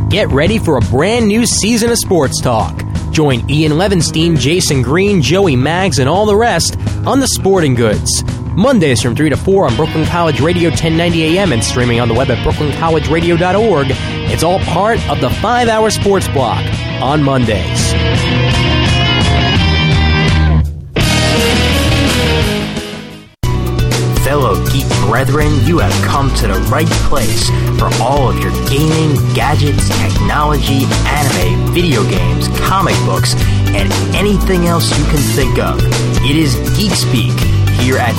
Get ready for a brand new season of sports talk. Join Ian Levinstein, Jason Green, Joey Maggs, and all the rest on The Sporting Goods. Mondays from 3 to 4 on Brooklyn College Radio 1090 AM and streaming on the web at brooklyncollegeradio.org. It's all part of the 5-hour sports block on Mondays. Fellow geek brethren, you have come to the right place for all of your gaming, gadgets, technology, anime, video games, comic books, and anything else you can think of. It is Geek Speak here at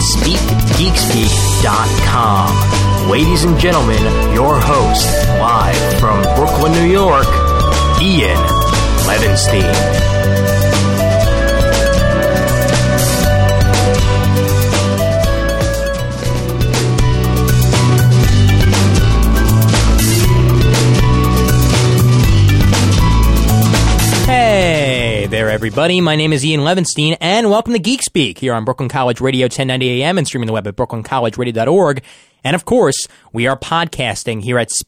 SpeakGeekSpeak.com. Ladies and gentlemen, your host, live from Brooklyn, New York, Ian Levinstein. Hey there, everybody. My name is Ian Levinstein, and welcome to Geek Speak here on Brooklyn College Radio 1090 AM and streaming the web at brooklyncollegeradio.org. And of course, we are podcasting here at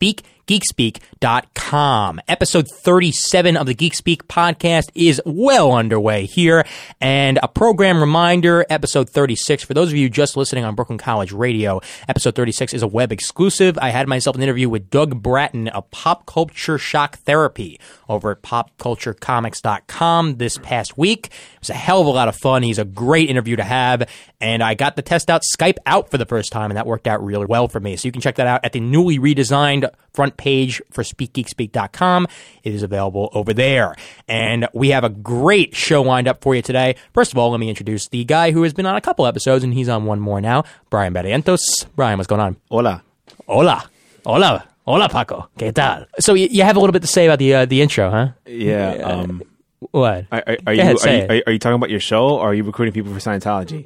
SpeakGeekSpeak.com. Episode 37 of the Geek Speak podcast is well underway here. And a program reminder, episode 36, for those of you just listening on Brooklyn College Radio, episode 36 is a web exclusive. I had myself an interview with Doug Bratton of Pop Culture Shock Therapy over at popculturecomics.com this past week. It was a hell of a lot of fun. He's a great interview to have. And I got to test out Skype Out for the first time, and that worked out really well for me. So you can check that out at the newly redesigned front page for SpeakGeekSpeak.com. It is available over there. And we have a great show lined up for you today. First of all, let me introduce the guy who has been on a couple episodes, and he's on one more now, Brian Barrientos. Brian, what's going on? Hola. Hola. Hola. Hola, Paco. ¿Qué tal? So you have a little bit to say about the intro, huh? Yeah. What? Are you talking about your show, or are you recruiting people for Scientology?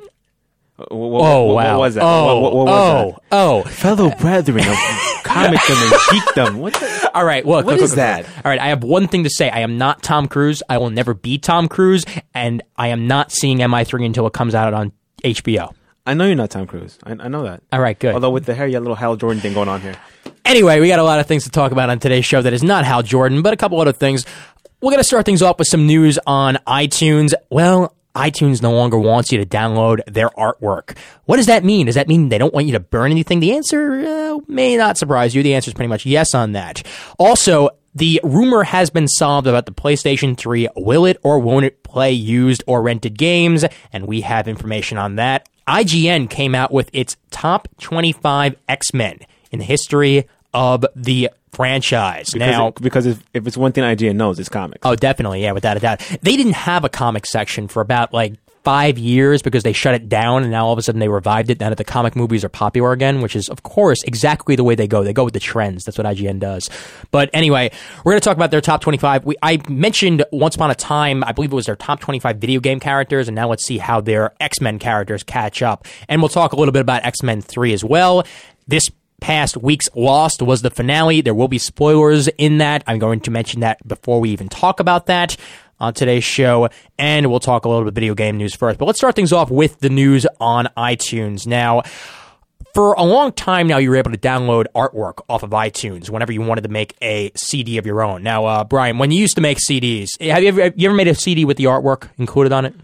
Wow. What was that? What was that? Fellow brethren of comicdom and geekdom. What the? All right. Look, What is that? All right. I have one thing to say. I am not Tom Cruise. I will never be Tom Cruise. And I am not seeing MI3 until it comes out on HBO. I know you're not Tom Cruise. I know that. All right. Good. Although with the hair, you got a little Hal Jordan thing going on here. Anyway, we got a lot of things to talk about on today's show that is not Hal Jordan, but a couple other things. We're going to start things off with some news on iTunes. Well, iTunes no longer wants you to download their artwork. What does that mean? Does that mean they don't want you to burn anything? The answer may not surprise you. The answer is pretty much yes on that. Also, the rumor has been solved about the PlayStation 3. Will it or won't it play used or rented games? And we have information on that. IGN came out with its top 25 X-Men in the history of the franchise. Because if it's one thing IGN knows, it's comics. Oh, definitely. Yeah, without a doubt. They didn't have a comic section for about 5 years because they shut it down, and now all of a sudden they revived it now that the comic movies are popular again, which is, of course, exactly the way they go. They go with the trends. That's what IGN does. But anyway, we're going to talk about their top 25. I mentioned once upon a time, I believe it was their top 25 video game characters, and now let's see how their X-Men characters catch up. And we'll talk a little bit about X-Men 3 as well. This past week's Lost was the finale. There will be spoilers in that. I'm going to mention that before we even talk about that on today's show, and we'll talk a little bit video game news first. But let's start things off with the news on iTunes. Now, for a long time now, you were able to download artwork off of iTunes whenever you wanted to make a CD of your own. Now, Brian, when you used to make CDs, have you ever made a CD with the artwork included on it?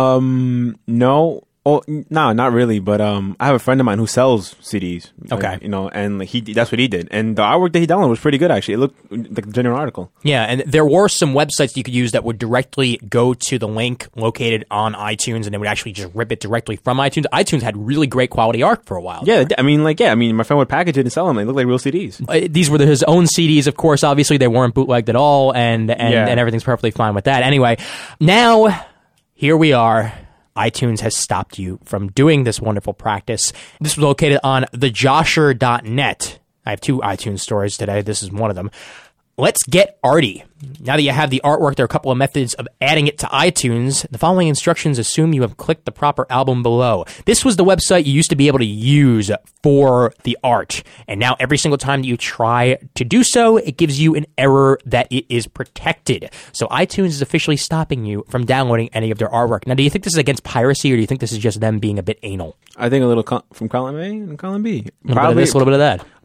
No. Oh, no, not really. But I have a friend of mine who sells CDs. Okay. And that's what he did. And the artwork that he downloaded was pretty good, actually. It looked like a genuine article. Yeah, and there were some websites you could use that would directly go to the link located on iTunes, and they would actually just rip it directly from iTunes. iTunes had really great quality art for a while. Yeah, my friend would package it and sell them. They looked like real CDs. These were his own CDs, of course. Obviously, they weren't bootlegged at all, and everything's perfectly fine with that. Anyway, now here we are. iTunes has stopped you from doing this wonderful practice. This was located on thejosher.net. I have 2 iTunes stories today. This is one of them. Let's get arty. Now that you have the artwork, there are a couple of methods of adding it to iTunes. The following instructions assume you have clicked the proper album below. This was the website you used to be able to use for the art. And now every single time that you try to do so, it gives you an error that it is protected. So iTunes is officially stopping you from downloading any of their artwork. Now, do you think this is against piracy, or do you think this is just them being a bit anal? I think a little from column A and column B. A little bit of this, a little bit of that.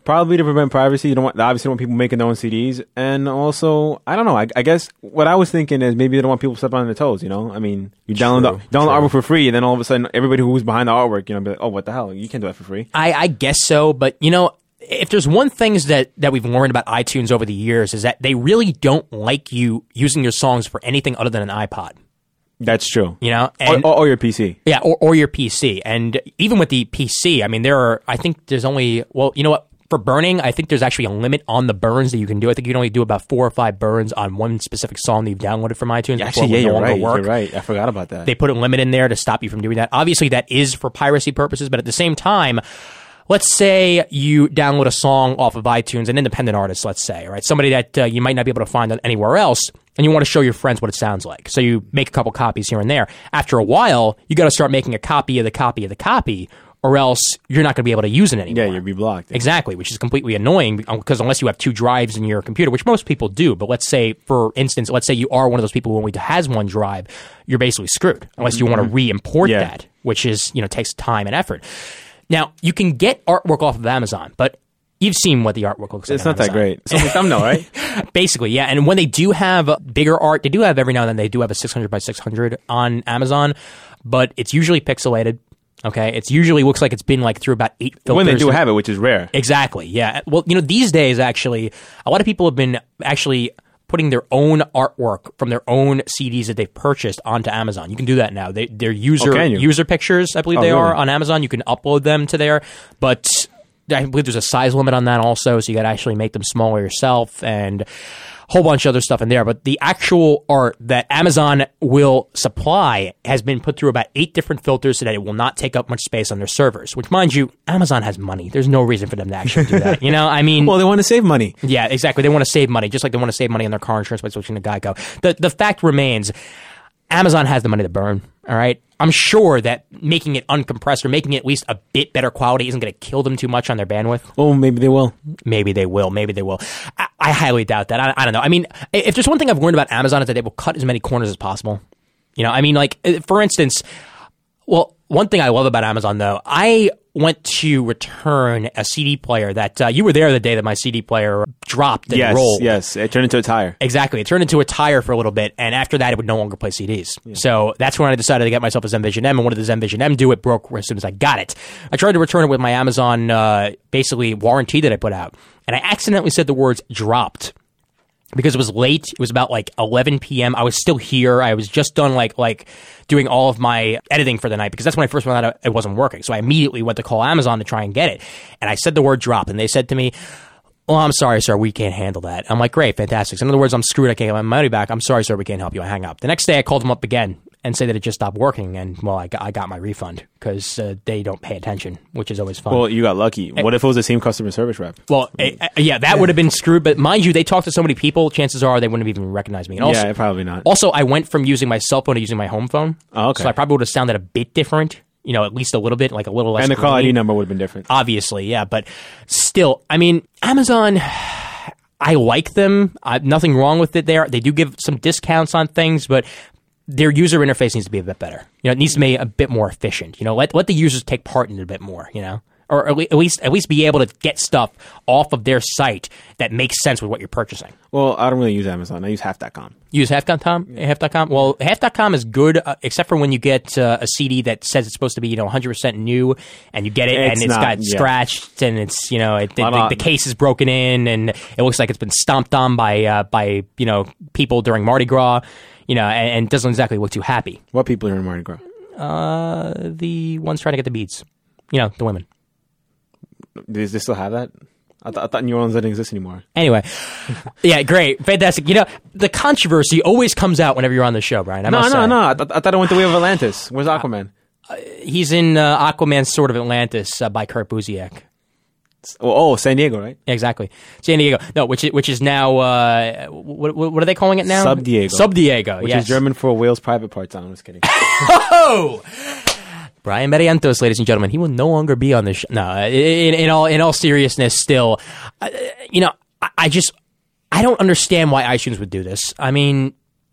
Probably to prevent piracy. You don't want, obviously, don't want people making their own CDs, and also, I don't know. I guess what I was thinking is maybe they don't want people stepping on their toes. You know, I mean, you download the artwork for free, and then all of a sudden, everybody who's behind the artwork, you know, be like, oh, what the hell? You can't do that for free. I guess so, but you know, if there's one thing that we've learned about iTunes over the years is that they really don't like you using your songs for anything other than an iPod. That's true. You know, or your PC. Yeah, or your PC. And even with the PC, I mean, I think there's only, well, you know what? For burning, I think there's actually a limit on the burns that you can do. I think you can only do about 4 or 5 burns on one specific song that you've downloaded from iTunes. Actually, yeah, you're right. You're right. I forgot about that. They put a limit in there to stop you from doing that. Obviously, that is for piracy purposes, but at the same time, let's say you download a song off of iTunes, an independent artist, let's say, right? Somebody that you might not be able to find anywhere else, and you want to show your friends what it sounds like. So you make a couple copies here and there. After a while, you got to start making a copy of the copy of the copy, or else you're not going to be able to use it anymore. Yeah, you'll be blocked. Exactly, which is completely annoying because unless you have 2 drives in your computer, which most people do, but let's say, for instance, let's say you are one of those people who only has 1 drive, you're basically screwed unless you want to re-import that, which is, you know, takes time and effort. Now, you can get artwork off of Amazon, but you've seen what the artwork looks like. It's not that great. It's only thumbnail, right? Basically, yeah. And when they do have bigger art, they do have every now and then, they do have a 600 by 600 on Amazon, but it's usually pixelated. Okay, it usually looks like it's been like through about 8 filters. When they do have it, which is rare. Exactly, yeah. Well, you know, these days, actually, a lot of people have been actually putting their own artwork from their own CDs that they've purchased onto Amazon. You can do that now. They're user pictures, I believe they are, on Amazon. You can upload them to there, but I believe there's a size limit on that also, so you got to actually make them smaller yourself and a whole bunch of other stuff in there. But the actual art that Amazon will supply has been put through about 8 different filters so that it will not take up much space on their servers, which, mind you, Amazon has money. There's no reason for them to actually do that. You know, I mean... Well, they want to save money. Yeah, exactly. They want to save money, just like they want to save money on their car insurance by switching to Geico. The fact remains, Amazon has the money to burn, all right? I'm sure that making it uncompressed or making it at least a bit better quality isn't going to kill them too much on their bandwidth. Oh, maybe they will. Maybe they will. Maybe they will. I highly doubt that. I don't know. I mean, if there's one thing I've learned about Amazon is that they will cut as many corners as possible. You know, I mean, like, for instance, well, one thing I love about Amazon, though, I went to return a CD player that you were there the day that my CD player dropped and rolled. Yes, it turned into a tire. Exactly. It turned into a tire for a little bit, and after that, it would no longer play CDs. Yeah. So that's when I decided to get myself a ZenVision M, and what did the ZenVision M do? It broke as soon as I got it. I tried to return it with my Amazon, basically, warranty that I put out, and I accidentally said the words dropped. Because it was late. It was about like 11 p.m. I was still here. I was just done like doing all of my editing for the night because that's when I first found out it wasn't working. So I immediately went to call Amazon to try and get it. And I said the word drop, and they said to me, "Well, I'm sorry, sir, we can't handle that." I'm like, "Great, fantastic." So in other words, I'm screwed. I can't get my money back. I'm sorry, sir, we can't help you. I hang up. The next day, I called them up again and say that it just stopped working. And, well, I got my refund because they don't pay attention, which is always fun. Well, you got lucky. What if it was the same customer service rep? Well, yeah, that would have been screwed. But mind you, they talked to so many people, chances are they wouldn't have even recognized me. And also, yeah, probably not. Also, I went from using my cell phone to using my home phone. Oh, okay. So I probably would have sounded a bit different. You know, at least a little bit, like a little less. And the call ID number would have been different. Obviously, yeah. But still, I mean, Amazon, I like them. Nothing wrong with it there. They do give some discounts on things, but their user interface needs to be a bit better. You know, it needs to be a bit more efficient. You know, let the users take part in it a bit more, you know? Or at least be able to get stuff off of their site that makes sense with what you're purchasing. Well, I don't really use Amazon. I use half.com. You use half.com? Yeah. Half.com? Well, half.com is good, except for when you get a CD that says it's supposed to be, you know, 100% new, and you get it, and it's got scratched, and it's, you know, the case is broken in, and it looks like it's been stomped on by you know, people during Mardi Gras, you know, and doesn't exactly look too happy. What people are in Mardi Gras? The ones trying to get the beads. You know, the women. Does they still have that? I thought New Orleans didn't exist anymore. Anyway, yeah, great, fantastic. You know, the controversy always comes out whenever you're on the show, Brian. No. I thought it went the way of Atlantis. Where's Aquaman? He's in Aquaman, Sword of Atlantis by Kurt Busiek. Oh, San Diego, right? Exactly, San Diego. No, which is now what are they calling it now? Sub Diego. Sub Diego, which is German for whale's private parts. I'm just kidding. Oh. Brian Barrientos, ladies and gentlemen, he will no longer be on this show. No, in all seriousness, still, you know, I don't understand why iTunes would do this. I mean,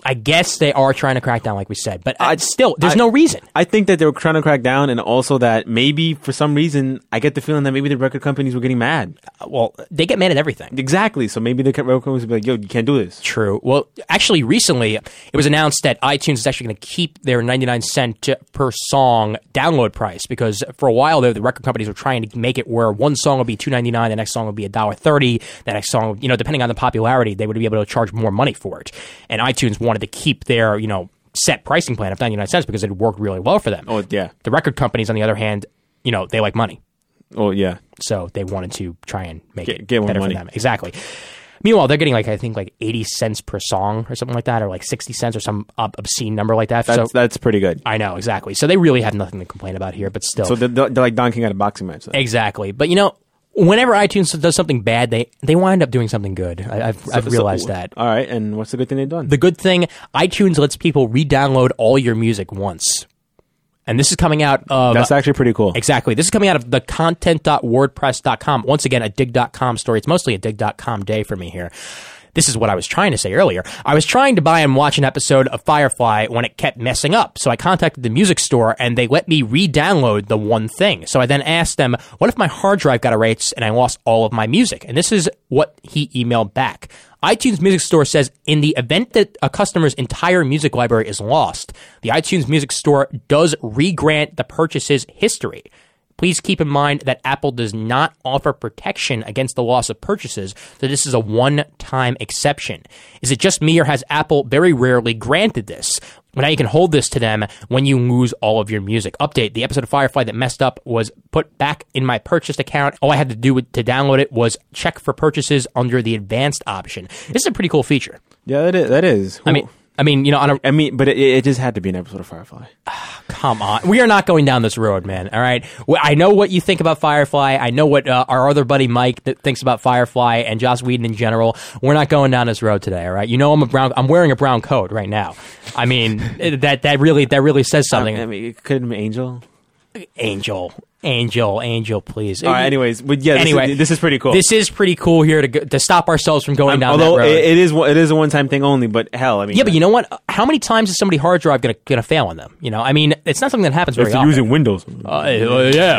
I guess they are trying to crack down, like we said, but still, there's no reason. I think that they were trying to crack down, and also that maybe for some reason, I get the feeling that maybe the record companies were getting mad. Well, they get mad at everything. Exactly. So maybe the record companies would be like, yo, you can't do this. True. Well, actually, recently, it was announced that iTunes is actually going to keep their 99-cent per song download price, because for a while there, the record companies were trying to make it where one song would be $2.99, the next song would be $1.30, the next song, depending on the popularity, they would be able to charge more money for it. And iTunes wanted to keep their, set pricing plan of 99 cents because it worked really well for them. Oh, yeah. The record companies, on the other hand, they like money. Oh, yeah. So they wanted to try and make it get more better money. for them. Exactly. Meanwhile, they're getting 80 cents per song or something like that, or 60 cents or some obscene number like that. That's pretty good. I know, exactly. So they really have nothing to complain about here, but still. So they're like Don King at a boxing match. Then. Exactly. But whenever iTunes does something bad, they wind up doing something good. I've realized that. All right, and what's the good thing they've done? The good thing, iTunes lets people re-download all your music once. And this is coming out of... That's actually pretty cool. Exactly. This is coming out of the content.wordpress.com. Once again, a dig.com story. It's mostly a dig.com day for me here. This is what I was trying to say earlier. I was trying to buy and watch an episode of Firefly when it kept messing up. So I contacted the music store and they let me re-download the one thing. So I then asked them, what if my hard drive got erased and I lost all of my music? And this is what he emailed back. iTunes Music Store says, in the event that a customer's entire music library is lost, the iTunes Music Store does re-grant the purchase's history. Please keep in mind that Apple does not offer protection against the loss of purchases, so this is a one-time exception. Is it just me, or has Apple very rarely granted this? Well, now you can hold this to them when you lose all of your music. Update, the episode of Firefly that messed up was put back in my purchased account. All I had to do to download it was check for purchases under the advanced option. This is a pretty cool feature. Yeah, that is. But it just had to be an episode of Firefly. Come on. We are not going down this road, man. All right. I know what you think about Firefly. I know what our other buddy Mike thinks about Firefly and Joss Whedon in general. We're not going down this road today, all right? I'm wearing a brown coat right now. I mean, that really says something. It could have been Angel. Angel, please. All right, anyways, but yeah, this is pretty cool. This is pretty cool here to stop ourselves from going down although that road. It is a one-time thing only, but hell, I mean... Yeah, but you know what? How many times is somebody's hard drive gonna fail on them? I mean, it's not something that happens very often. If you're using Windows. Yeah.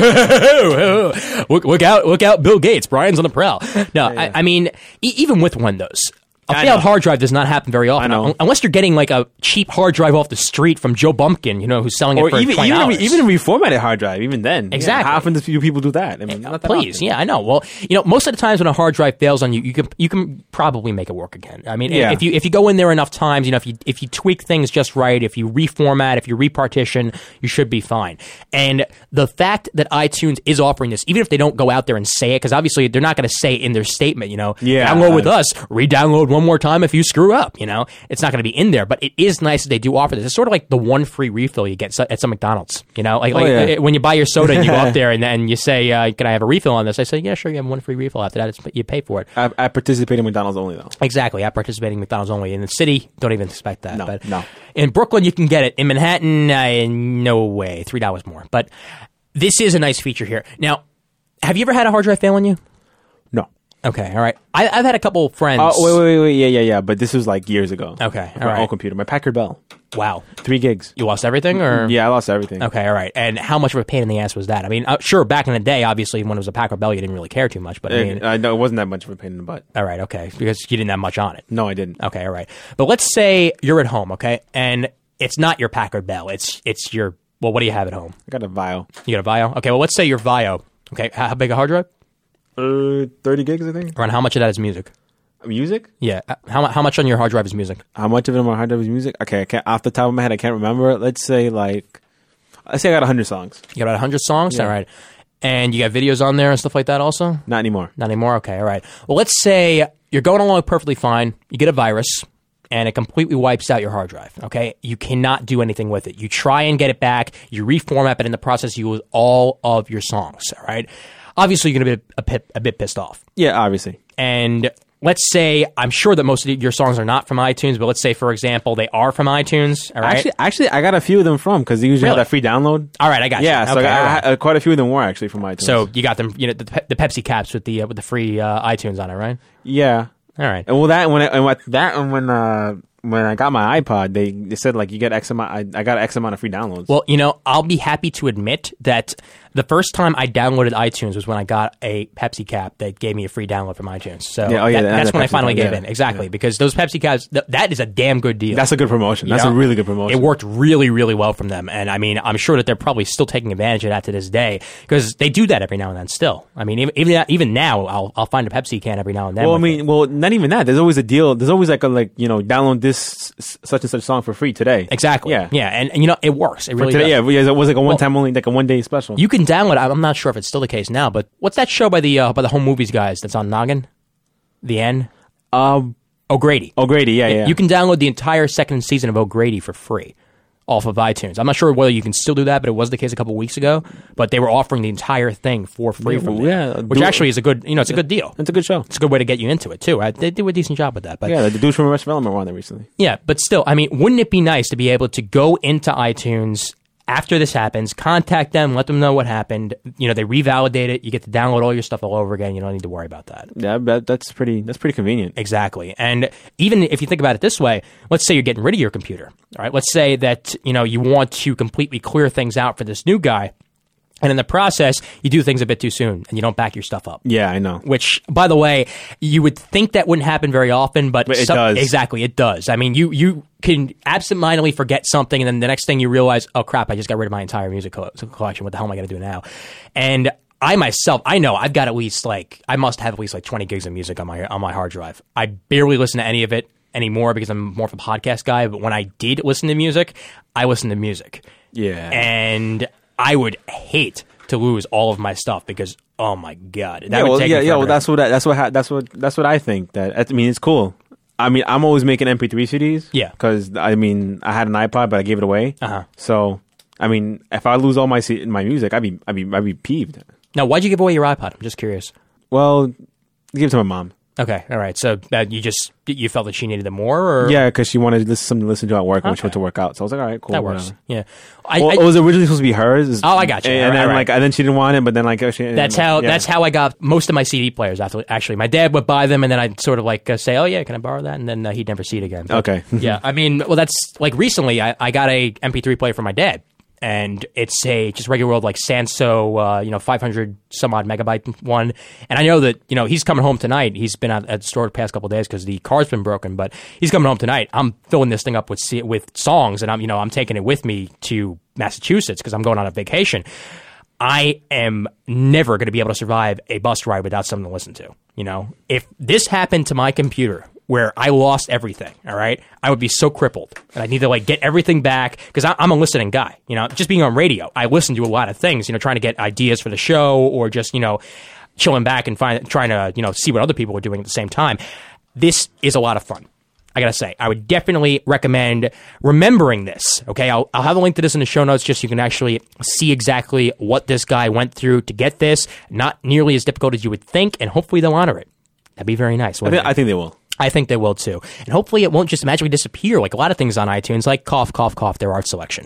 Look out, Bill Gates. Brian's on the prowl. No, yeah. I mean, even with Windows... A failed hard drive does not happen very often. Unless you're getting a cheap hard drive off the street from Joe Bumpkin, who's selling it for $20. Even a reformatted hard drive, even then. Exactly. How often do people do that? I mean, not that please, often. Yeah, I know. Well, most of the times when a hard drive fails on you, you can probably make it work again. I mean, if you go in there enough times, if you tweak things just right, if you reformat, if you repartition, you should be fine. And the fact that iTunes is offering this, even if they don't go out there and say it, because obviously they're not going to say it in their statement, download with us, re-download one more time if you screw up, it's not going to be in there, but it is nice that they do offer this. It's sort of like the one free refill you get at some McDonald's, when you buy your soda and you go up there and then you say, can I have a refill on this? I say, yeah, sure, you have one free refill. After that, you pay for it. I participate in McDonald's only, though. Exactly. I participate in McDonald's only. In the city, don't even expect that. No. In Brooklyn, you can get it. In Manhattan, no way. $3 more. But this is a nice feature here. Now, have you ever had a hard drive fail on you? No. Okay, all right. I've had a couple friends. Wait. Yeah. But this was years ago. Okay, all right. My old computer, my Packard Bell. Wow. 3 gigs. You lost everything, or? Yeah, I lost everything. Okay, all right. And how much of a pain in the ass was that? I mean, sure, back in the day, obviously, when it was a Packard Bell, you didn't really care too much. But I know it wasn't that much of a pain in the butt. All right, okay, because you didn't have much on it. No, I didn't. Okay, all right. But let's say you're at home, okay, and it's not your Packard Bell. It's your, well, what do you have at home? I got a Vio. You got a Vio? Okay, well, let's say your Vio. Okay, how big a hard drive? 30 gigs, I think. Around how much of that is music? Music? Yeah. How much on your hard drive is music? How much of it on my hard drive is music? Okay, I can't, off the top of my head, I can't remember. Let's say I got 100 songs. You got about 100 songs? Yeah. All right. And you got videos on there and stuff like that also? Not anymore. Not anymore? Okay, all right. Well, let's say you're going along perfectly fine. You get a virus, and it completely wipes out your hard drive, okay? You cannot do anything with it. You try and get it back. You reformat, but in the process, you lose all of your songs, all right? Obviously, you're going to be a bit pissed off. Yeah, obviously. And let's say, I'm sure that most of your songs are not from iTunes, but let's say, for example, they are from iTunes, all right? Actually, I got a few of them from, because they usually have that free download. All right, I got you. Yeah, so I got quite a few of them were actually from iTunes. So you got them, the Pepsi caps with the free iTunes on it, right? Yeah. All right. And well, when when I got my iPod, they said like you get X amount. I got X amount of free downloads. Well, I'll be happy to admit that the first time I downloaded iTunes was when I got a Pepsi cap that gave me a free download from iTunes. So that's when I finally gave in. Exactly, because those Pepsi caps, that is a damn good deal. That's a good promotion. That's a really good promotion. It worked really, really well from them. And I mean, I'm sure that they're probably still taking advantage of that to this day because they do that every now and then still. I mean, even now, I'll find a Pepsi can every now and then. Well, not even that. There's always a deal. There's always like download this such and such song for free today. Exactly. Yeah. And it works. It really today, does. Yeah, it was like a one-time only, like a one-day special. You can download. I'm not sure if it's still the case now, but what's that show by the home movies guys that's on Noggin? The N? O'Grady. O'Grady, yeah. You can download the entire second season of O'Grady for free off of iTunes. I'm not sure whether you can still do that, but it was the case a couple weeks ago. But they were offering the entire thing for free from them, which actually is a good, it's a good deal. It's a good show. It's a good way to get you into it too. They do a decent job with that. But yeah, the dudes from Arrested Development were on there recently. Yeah, but still, I mean, wouldn't it be nice to be able to go into iTunes after this happens, contact them, let them know what happened. They revalidate it. You get to download all your stuff all over again. You don't need to worry about that. Yeah, that's pretty convenient. Exactly. And even if you think about it this way, let's say you're getting rid of your computer. All right. Let's say that, you want to completely clear things out for this new guy. And in the process, you do things a bit too soon and you don't back your stuff up. Yeah, I know. Which, by the way, you would think that wouldn't happen very often, but it does. Exactly, it does. I mean, you can absentmindedly forget something, and then the next thing you realize, oh crap, I just got rid of my entire music collection. What the hell am I going to do now? And I myself, I know I've got I must have at least 20 gigs of music on my hard drive. I barely listen to any of it anymore because I'm more of a podcast guy. But when I did listen to music, I listened to music. Yeah, and I would hate to lose all of my stuff because, oh my god, that would take me forever. Well, that's what I think. It's cool. I mean, I'm always making MP3 CDs. Yeah, because I had an iPod, but I gave it away. So, I mean, if I lose all my music, I'd be peeved. Now, why'd you give away your iPod? I'm just curious. Well, give it to my mom. Okay, all right. So you felt that she needed it more, or yeah, because she wanted something to listen to at work when she went to work out. So I was like, all right, cool, that works. Yeah, it was originally supposed to be hers. Oh, I got you. And then and then she didn't want it, but then that's how I got most of my CD players. Actually, my dad would buy them, and then I'd sort of say, oh yeah, can I borrow that? And then he'd never see it again. But, okay. Yeah, I mean, well, that's recently I got a MP3 player from my dad. And it's a just regular old Sanso, 500 some odd megabyte one. And I know that, he's coming home tonight. He's been at the store the past couple of days because the car's been broken, but he's coming home tonight. I'm filling this thing up with songs, and I'm taking it with me to Massachusetts because I'm going on a vacation. I am never going to be able to survive a bus ride without something to listen to. If this happened to my computer, where I lost everything, all right, I would be so crippled. And I need to get everything back because I'm a listening guy. Just being on radio, I listen to a lot of things, trying to get ideas for the show or just, chilling back and trying to, see what other people are doing at the same time. This is a lot of fun. I gotta say, I would definitely recommend remembering this. Okay, I'll have a link to this in the show notes just so you can actually see exactly what this guy went through to get this. Not nearly as difficult as you would think, and hopefully they'll honor it. That'd be very nice. I think they will. I think they will too. And hopefully it won't just magically disappear like a lot of things on iTunes, like cough, cough, cough, their art selection.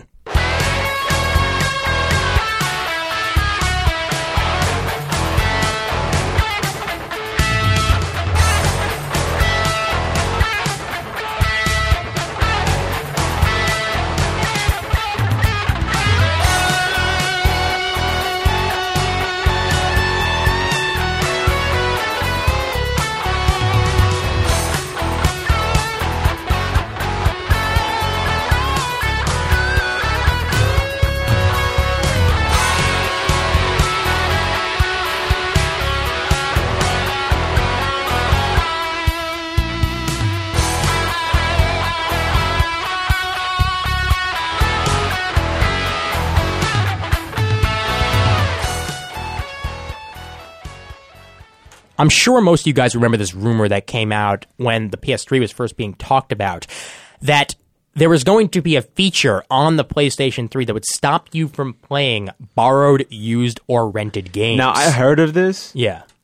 I'm sure most of you guys remember this rumor that came out when the PS3 was first being talked about, that there was going to be a feature on the PlayStation 3 that would stop you from playing borrowed, used, or rented games. Now, I heard of this. Yeah.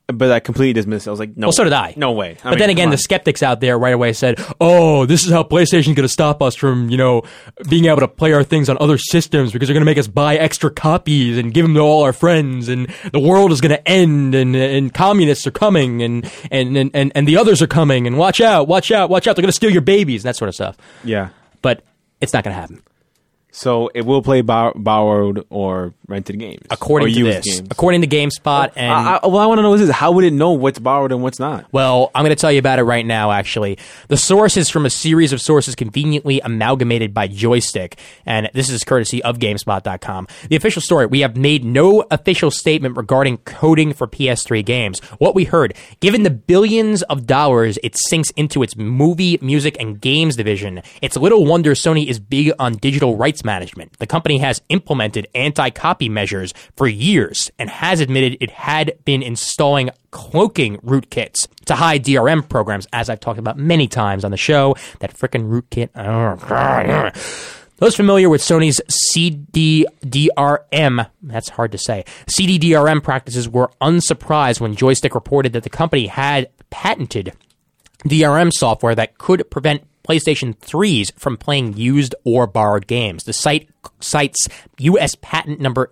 But I completely dismissed it. I was like, no. Well, so did I. No way. But then again, the skeptics out there right away said, oh, this is how PlayStation's going to stop us from, being able to play our things on other systems because they're going to make us buy extra copies and give them to all our friends, and the world is going to end, and communists are coming, and the others are coming, and watch out, they're going to steal your babies, and that sort of stuff. Yeah. But it's not going to happen. So it will play borrowed or rented games, according to this. Games. According to GameSpot, what I want to know is how would it know what's borrowed and what's not? Well, I'm going to tell you about it right now. Actually, the source is from a series of sources conveniently amalgamated by Joystick, and this is courtesy of GameSpot.com. The official story: we have made no official statement regarding coding for PS3 games. What we heard, given the billions of dollars it sinks into its movie, music, and games division, it's little wonder Sony is big on digital rights management. The company has implemented anti-copy measures for years and has admitted it had been installing cloaking rootkits to hide DRM programs, as I've talked about many times on the show. That frickin' rootkit. Those familiar with Sony's CDDRM, that's hard to say, CDDRM practices were unsurprised when Joystick reported that the company had patented DRM software that could prevent PlayStation 3s from playing used or borrowed games. The site cites U.S. patent number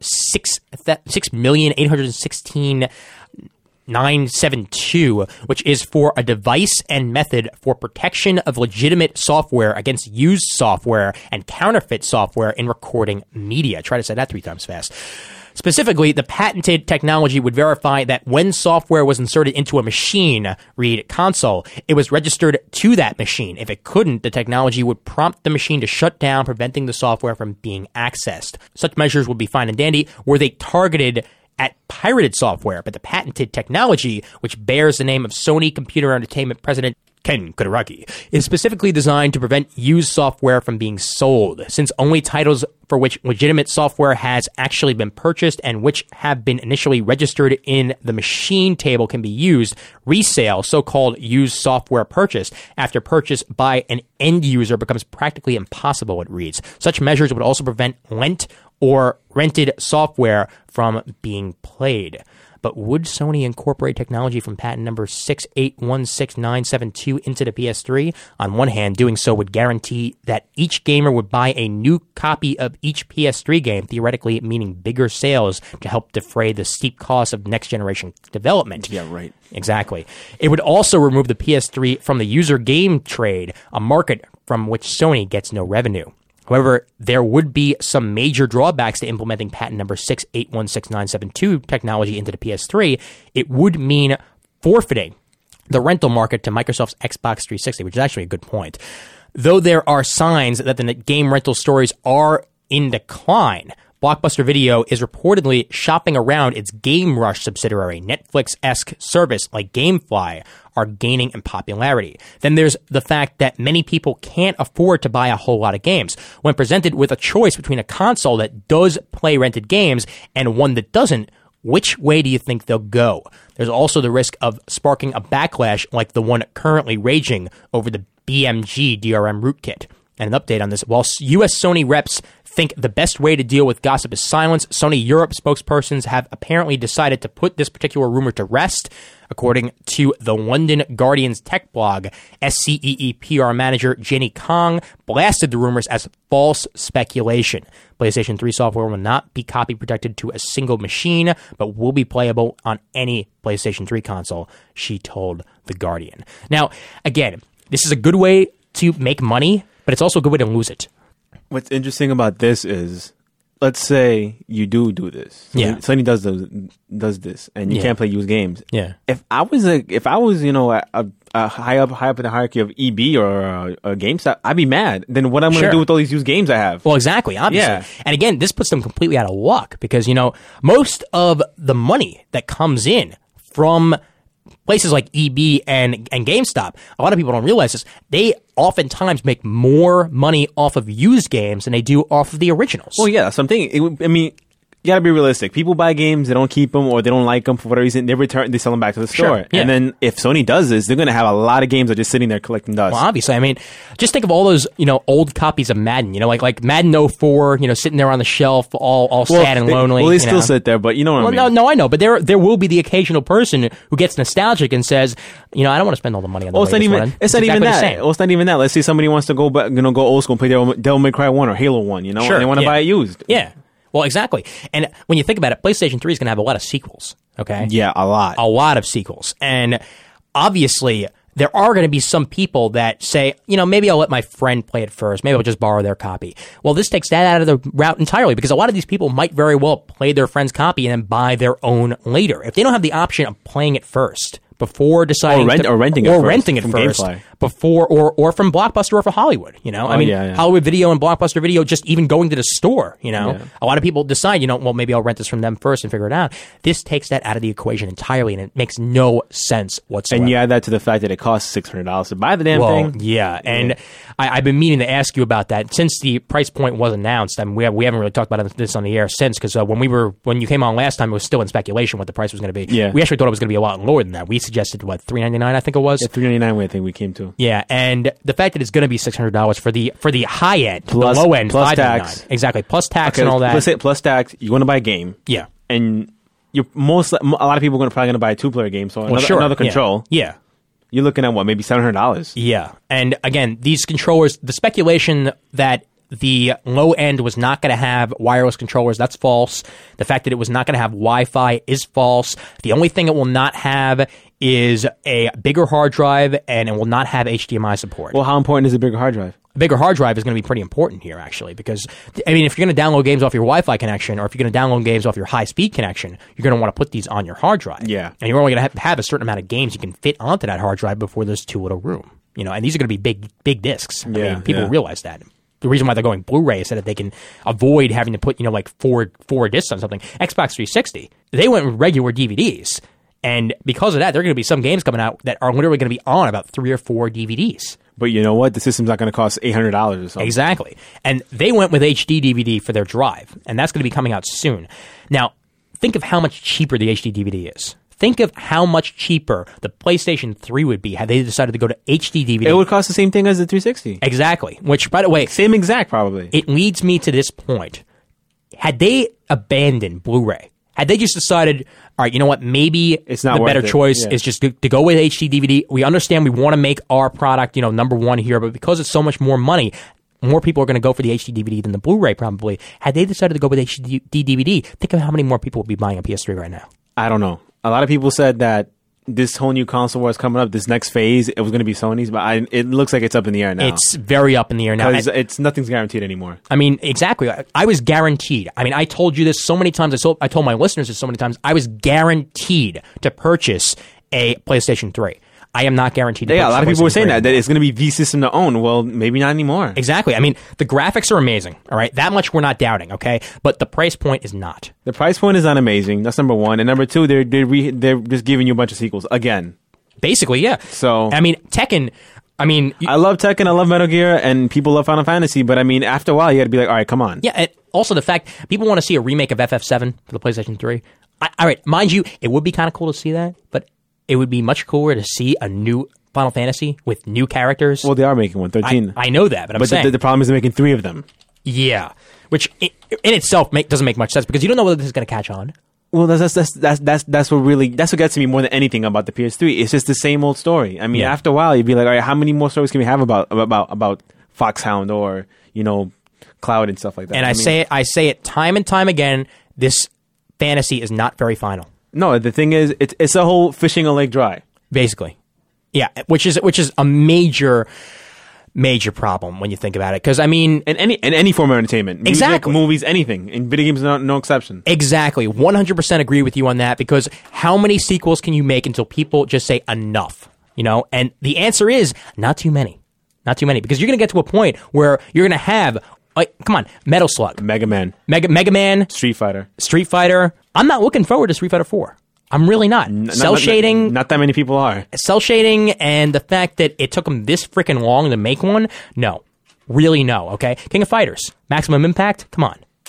6,816,972, which is for a device and method for protection of legitimate software against used software and counterfeit software in recording media. Try to say that 3 times fast. Specifically, the patented technology would verify that when software was inserted into a machine, read console, it was registered to that machine. If it couldn't, the technology would prompt the machine to shut down, preventing the software from being accessed. Such measures would be fine and dandy were they targeted at pirated software, but the patented technology, which bears the name of Sony Computer Entertainment President Ken Kutaragi, is specifically designed to prevent used software from being sold, since only titles for which legitimate software has actually been purchased and which have been initially registered in the machine table can be used. Resale, so-called used software purchased after purchase by an end user, becomes practically impossible, it reads. Such measures would also prevent lent or rented software from being played. But would Sony incorporate technology from patent number 6816972 into the PS3? On one hand, doing so would guarantee that each gamer would buy a new copy of each PS3 game, theoretically meaning bigger sales to help defray the steep costs of next-generation development. Yeah, right. Exactly. It would also remove the PS3 from the user game trade, a market from which Sony gets no revenue. However, there would be some major drawbacks to implementing patent number 6816972 technology into the PS3. It would mean forfeiting the rental market to Microsoft's Xbox 360, which is actually a good point. Though there are signs that the game rental stories are in decline, Blockbuster Video is reportedly shopping around its Game Rush subsidiary, Netflix-esque service like GameFly, are gaining in popularity. Then there's the fact that many people can't afford to buy a whole lot of games. When presented with a choice between a console that does play rented games and one that doesn't, which way do you think they'll go? There's also the risk of sparking a backlash like the one currently raging over the BMG DRM rootkit. And an update on this. While U.S. Sony reps think the best way to deal with gossip is silence, Sony Europe spokespersons have apparently decided to put this particular rumor to rest. According to the London Guardian's tech blog, SCEE PR manager Jenny Kong blasted the rumors as false speculation. PlayStation 3 software will not be copy protected to a single machine, but will be playable on any PlayStation 3 console, she told The Guardian. Now, again, this is a good way to make money, but it's also a good way to lose it. What's interesting about this is, let's say you do this. Yeah. Sony does this, and you can't play used games. Yeah. If I was a high up in the hierarchy of EB or a GameStop, I'd be mad. Then what I'm going to do with all these used games I have? Well, exactly, obviously. Yeah. And again, this puts them completely out of luck because, most of the money that comes in from places like EB and GameStop, a lot of people don't realize this, they oftentimes make more money off of used games than they do off of the originals. Well, yeah, something. you gotta be realistic. People buy games, they don't keep them, or they don't like them for whatever reason. They sell them back to the store. Sure, yeah. And then if Sony does this, they're gonna have a lot of games that are just sitting there collecting dust. Well, obviously, I mean, just think of all those, old copies of Madden, like Madden 04, sitting there on the shelf, all sad and lonely. Well, they still sit there, but you know what I mean. No, I know, but there will be the occasional person who gets nostalgic and says, I don't want to spend all the money on the latest one. It's not even that. Well, it's not even that. Let's say somebody wants to go back, go old school and play Devil May Cry 1 or Halo 1, Sure, and they want to buy it used. Yeah. Well, exactly. And when you think about it, PlayStation 3 is going to have a lot of sequels, okay? Yeah, a lot. A lot of sequels. And obviously, there are going to be some people that say, maybe I'll let my friend play it first. Maybe I'll just borrow their copy. Well, this takes that out of the route entirely because a lot of these people might very well play their friend's copy and then buy their own later. If they don't have the option of playing it first before deciding or renting it first Gamefly. Before or from Blockbuster or from Hollywood, Hollywood Video and Blockbuster Video, just even going to the store, a lot of people decide, well, maybe I'll rent this from them first and figure it out. This takes that out of the equation entirely, and it makes no sense whatsoever. And you add that to the fact that it costs $600 to buy the damn thing. Yeah, and I've been meaning to ask you about that since the price point was announced. I mean, we haven't really talked about this on the air since, because when you came on last time, it was still in speculation what the price was going to be. Yeah. We actually thought it was going to be a lot lower than that. We suggested $399, I think it was. Yeah, $399, I think we came to. Yeah, and the fact that it's going to be $600 for the high end, plus, the low end, plus tax, exactly, plus tax and all that. Let's say plus tax. You want to buy a game, yeah, and a lot of people are probably going to buy a 2-player game, so another control, yeah. You're looking at maybe $700. Yeah, and again, these controllers, the speculation that the low end was not going to have wireless controllers, that's false. The fact that it was not going to have Wi-Fi is false. The only thing it will not have is a bigger hard drive, and it will not have HDMI support. Well, how important is a bigger hard drive? A bigger hard drive is going to be pretty important here, actually, because, if you're going to download games off your Wi-Fi connection, or if you're going to download games off your high-speed connection, you're going to want to put these on your hard drive. Yeah. And you're only going to have a certain amount of games you can fit onto that hard drive before there's too little room. And these are going to be big discs. People realize that. The reason why they're going Blu-ray is so that they can avoid having to put, four discs on something. Xbox 360, they went with regular DVDs. And because of that, there are going to be some games coming out that are literally going to be on about 3 or 4 DVDs. But you know what? The system's not going to cost $800 or something. Exactly. And they went with HD DVD for their drive. And that's going to be coming out soon. Now, think of how much cheaper the HD DVD is. Think of how much cheaper the PlayStation 3 would be had they decided to go to HD DVD. It would cost the same thing as the 360. Exactly. Which, by the way... Same exact, probably. It leads me to this point. Had they abandoned Blu-ray, had they just decided, all right, you know what, maybe it's not the better choice yeah. is just to go with HD DVD. We understand we want to make our product, number one here, but because it's so much more money, more people are going to go for the HD DVD than the Blu-ray probably. Had they decided to go with HD DVD, think of how many more people would be buying a PS3 right now. I don't know. A lot of people said that this whole new console war is coming up. This next phase, it was going to be Sony's, but it looks like it's up in the air now. It's very up in the air now. Nothing's guaranteed anymore. I mean, exactly. I was guaranteed. I mean, I told you this so many times. I told my listeners this so many times. I was guaranteed to purchase a PlayStation 3. I am not guaranteed to purchase a lot of people were saying that it's going to be the system to own. Well, maybe not anymore. Exactly. I mean, the graphics are amazing. All right. That much we're not doubting. Okay. But the price point is not. The price point is not amazing. That's number one. And number two, they're just giving you a bunch of sequels again. Basically, yeah. So I mean, Tekken. I mean, I love Tekken. I love Metal Gear, and people love Final Fantasy. But I mean, after a while, you got to be like, all right, come on. Yeah. And also, the fact people want to see a remake of FF7 for the PlayStation 3. All right, mind you, it would be kind of cool to see that, but it would be much cooler to see a new Final Fantasy with new characters. Well, they are making one, 13. I know that, but I'm saying the problem is they're making 3 of them. Yeah, which in itself doesn't make much sense because you don't know whether this is going to catch on. Well, that's what gets me more than anything about the PS3. It's just the same old story. I mean, after a while, you'd be like, all right, how many more stories can we have about Foxhound or Cloud and stuff like that? And I say it time and time again. This fantasy is not very final. No, the thing is, it's a whole fishing a lake dry, basically. Yeah, which is a major problem when you think about it. Because I mean, in any form of entertainment, exactly, music, movies, anything, and video games are no exception. Exactly, 100% agree with you on that. Because how many sequels can you make until people just say enough? And the answer is not too many, because you're going to get to a point where you're going to have. Come on, Metal Slug, Mega Man, Mega Man, Street Fighter. I'm not looking forward to Street Fighter 4. I'm really not. Cell shading. Not that many people are. Cell shading and the fact that it took them this freaking long to make one. No. Really no, okay? King of Fighters. Maximum Impact. Come on.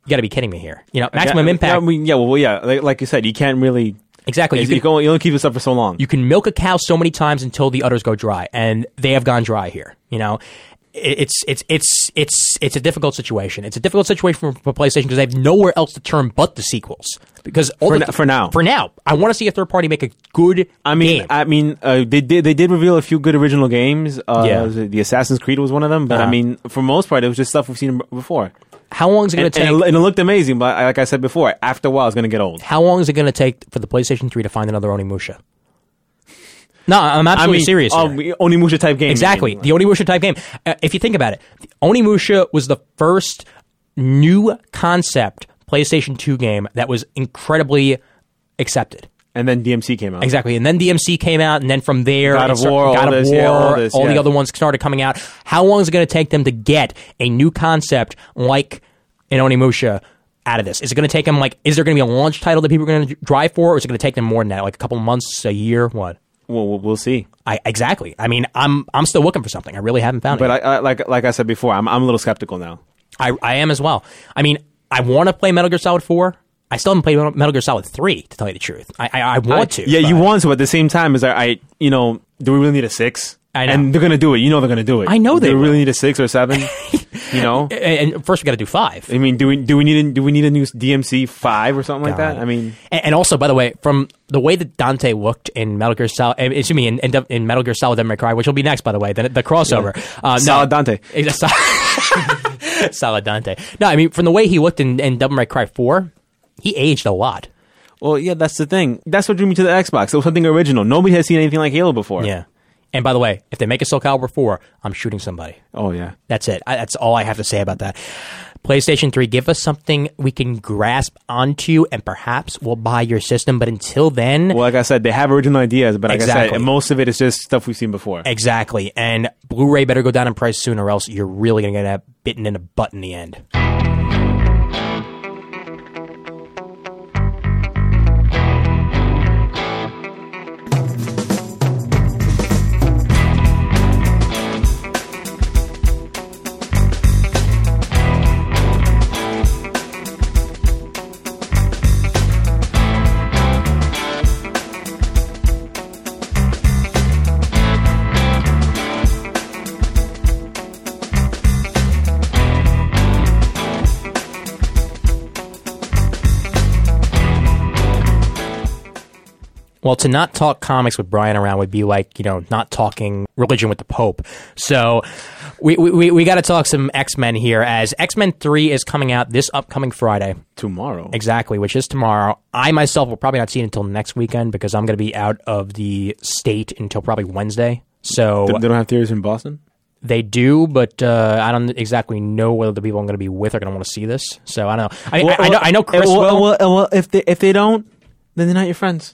you got to be kidding me here. You know, Maximum Impact. I mean, like you said, you can't really. Exactly. You only keep this up for so long. You can milk a cow so many times until the udders go dry, and they have gone dry here. You know, it's a difficult situation. It's a difficult situation for PlayStation because they have nowhere else to turn but the sequels. Because for now, I want to see a third party make a good game. They did reveal a few good original games. The Assassin's Creed was one of them, but I mean, for most part, it was just stuff we've seen before. How long is it going to take? And it looked amazing, but like I said before, after a while, it's going to get old. How long is it going to take for the PlayStation 3 to find another Onimusha? No, I'm absolutely serious here. Onimusha type game. Exactly, the Onimusha type game. If you think about it, Onimusha was the first new concept PlayStation 2 game that was incredibly accepted. And then DMC came out. Exactly. And then DMC came out, and then from there, God of War, all the other ones started coming out. How long is it going to take them to get a new concept like an Onimusha out of this? Is it going to take them, is there going to be a launch title that people are going to drive for, or is it going to take them more than that, like a couple of months, a year, what? Well, we'll see. Exactly. I mean, I'm still looking for something. I really haven't found it. But like I said before, I'm a little skeptical now. I am as well. I mean, I want to play Metal Gear Solid 4. I still haven't played Metal Gear Solid 3, to tell you the truth. I want to. Yeah, you want to, but at the same time, do we really need a 6? I know. And they're going to do it. You know they're going to do it. I know they do we will. really need a 6 or 7? You know? And first we got to do 5. I mean, do we need a new DMC 5 or something like that? I mean... And also, by the way, from the way that Dante looked in Metal Gear Solid... Excuse me, in Metal Gear Solid Devil May Cry, which will be next, by the way, the crossover. Yeah. Solid Dante. Solid Dante. No, I mean, from the way he looked in Devil May Cry 4... He aged a lot. Well, yeah, that's the thing. That's what drew me to the Xbox. It was something original. Nobody has seen anything like Halo before. Yeah. And by the way, if they make a Soul Calibur 4, I'm shooting somebody. Oh, yeah. That's it. That's all I have to say about that. PlayStation 3, give us something we can grasp onto, and perhaps we'll buy your system. But until then... Well, like I said, they have original ideas, but like exactly. I said, most of it is just stuff we've seen before. Exactly. And Blu-ray better go down in price soon, or else you're really going to get bitten in the butt in the end. Well, to not talk comics with Brian around would be like, not talking religion with the Pope. So we got to talk some X-Men here, as X-Men 3 is coming out this upcoming Friday. Tomorrow. Exactly, which is tomorrow. I myself will probably not see it until next weekend because I'm going to be out of the state until probably Wednesday. So They don't have theaters in Boston? They do, but I don't exactly know whether the people I'm going to be with are going to want to see this. So I don't know. I know Chris will. Well, if they don't, then they're not your friends.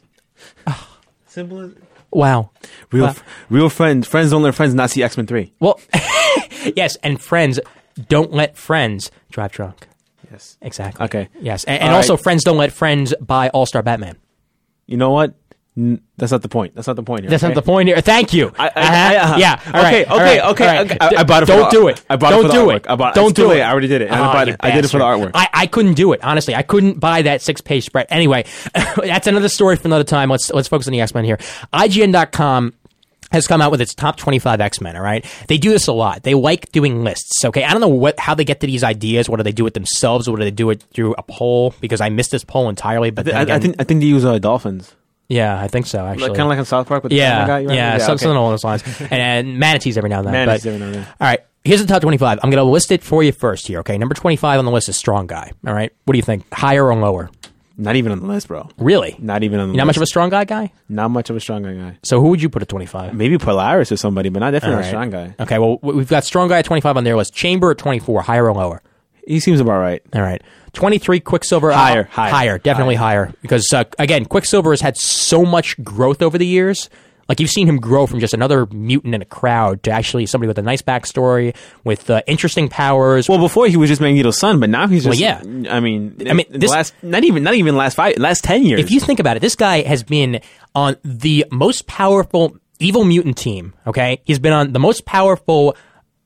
Simple as... Wow. Real friends don't let friends not see X-Men 3. Well, yes, and friends don't let friends drive drunk. Yes. Exactly. Okay. Yes, and also right. Friends don't let friends buy All-Star Batman. You know what? That's not the point. That's not the point here. That's not the point here. Thank you. Yeah. Okay. I bought it for Don't do it. I bought it for the artwork. Don't do it. I already did it. I did it for the artwork. I couldn't do it. Honestly, I couldn't buy that 6-page spread. Anyway, that's another story for another time. Let's focus on the X-Men here. IGN.com has come out with its top 25 X-Men, all right? They do this a lot. They like doing lists, okay? I don't know how they get to these ideas. What do they do it themselves? Or do they do it through a poll? Because I missed this poll entirely. But I think they use dolphins. Yeah, I think so, actually. Kind of like in South Park with the guy? Something along those lines. and manatees every now and then. Every now and then. All right, here's the top 25. I'm going to list it for you first here, okay? Number 25 on the list is Strong Guy, all right? What do you think? Higher or lower? Not even on the list, bro. Really? Not even on the list. You're not much of a Strong Guy? Not much of a Strong Guy. So who would you put at 25? Maybe Polaris or somebody, but not definitely a Strong Guy. Okay, well, we've got Strong Guy at 25 on their list. Chamber at 24, higher or lower? He seems about right. All right. 23, Quicksilver. Higher. Definitely higher. Because, again, Quicksilver has had so much growth over the years. Like, you've seen him grow from just another mutant in a crowd to actually somebody with a nice backstory, with interesting powers. Well, before he was just Magneto's son, but now he's just... Well, yeah. I mean, this, not even last 10 years. If you think about it, this guy has been on the most powerful evil mutant team, okay? He's been on the most powerful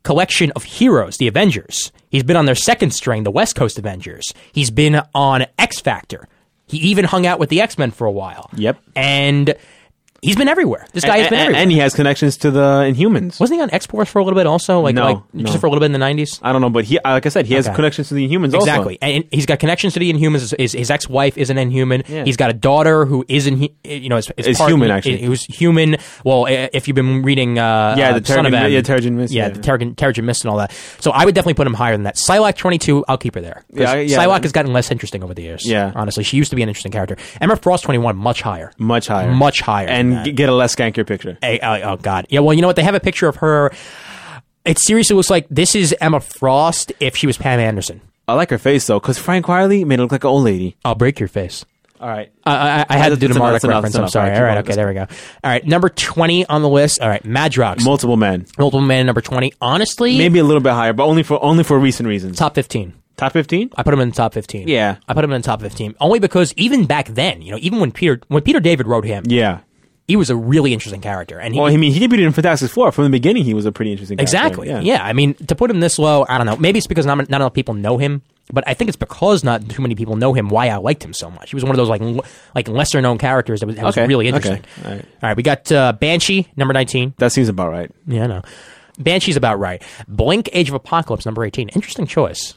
collection of heroes, the Avengers. He's been on their second string, the West Coast Avengers. He's been on X Factor. He even hung out with the X-Men for a while. Yep. And he's been everywhere. This guy has been everywhere. And he has connections to the Inhumans. Wasn't he on X-Force for a little bit also? No. Just for a little bit in the 90s? I don't know, but he, like I said, he has connections to the Inhumans also. Exactly. And he's got connections to the Inhumans. His ex-wife is an Inhuman. Yeah. He's got a daughter who is is human, actually. Who's human. Well, if you've been reading the Terrigen Mist. Yeah, the Terrigen Mist and all that. So I would definitely put him higher than that. Psylocke 22, I'll keep her there. Psylocke has gotten less interesting over the years. Yeah. Honestly, she used to be an interesting character. Emma Frost 21, much higher. Much higher. Much higher. And get a less skankier picture. Oh, God. Yeah, well, you know what? They have a picture of her. It seriously looks like this is Emma Frost if she was Pam Anderson. I like her face, though, because Frank Wiley made her look like an old lady. I'll break your face. All right. I had to do the Marduk reference. I'm sorry. All right. Okay, there we go. All right. Number 20 on the list. All right. Madrox. Multiple Men. Multiple Men, number 20. Honestly. Maybe a little bit higher, but only for recent reasons. Top 15. Top 15? I put him in the top 15. Yeah. I put him in the top 15. Only because even back then, even when Peter David wrote him. Yeah. He was a really interesting character. And he debuted in Fantastic Four. From the beginning, he was a pretty interesting character. Exactly. Yeah. I mean, to put him this low, I don't know. Maybe it's because not enough people know him. But I think it's because not too many people know him why I liked him so much. He was one of those like lesser known characters that was really interesting. Okay. All right, we got Banshee, number 19. That seems about right. Yeah, I know. Banshee's about right. Blink, Age of Apocalypse, number 18. Interesting choice.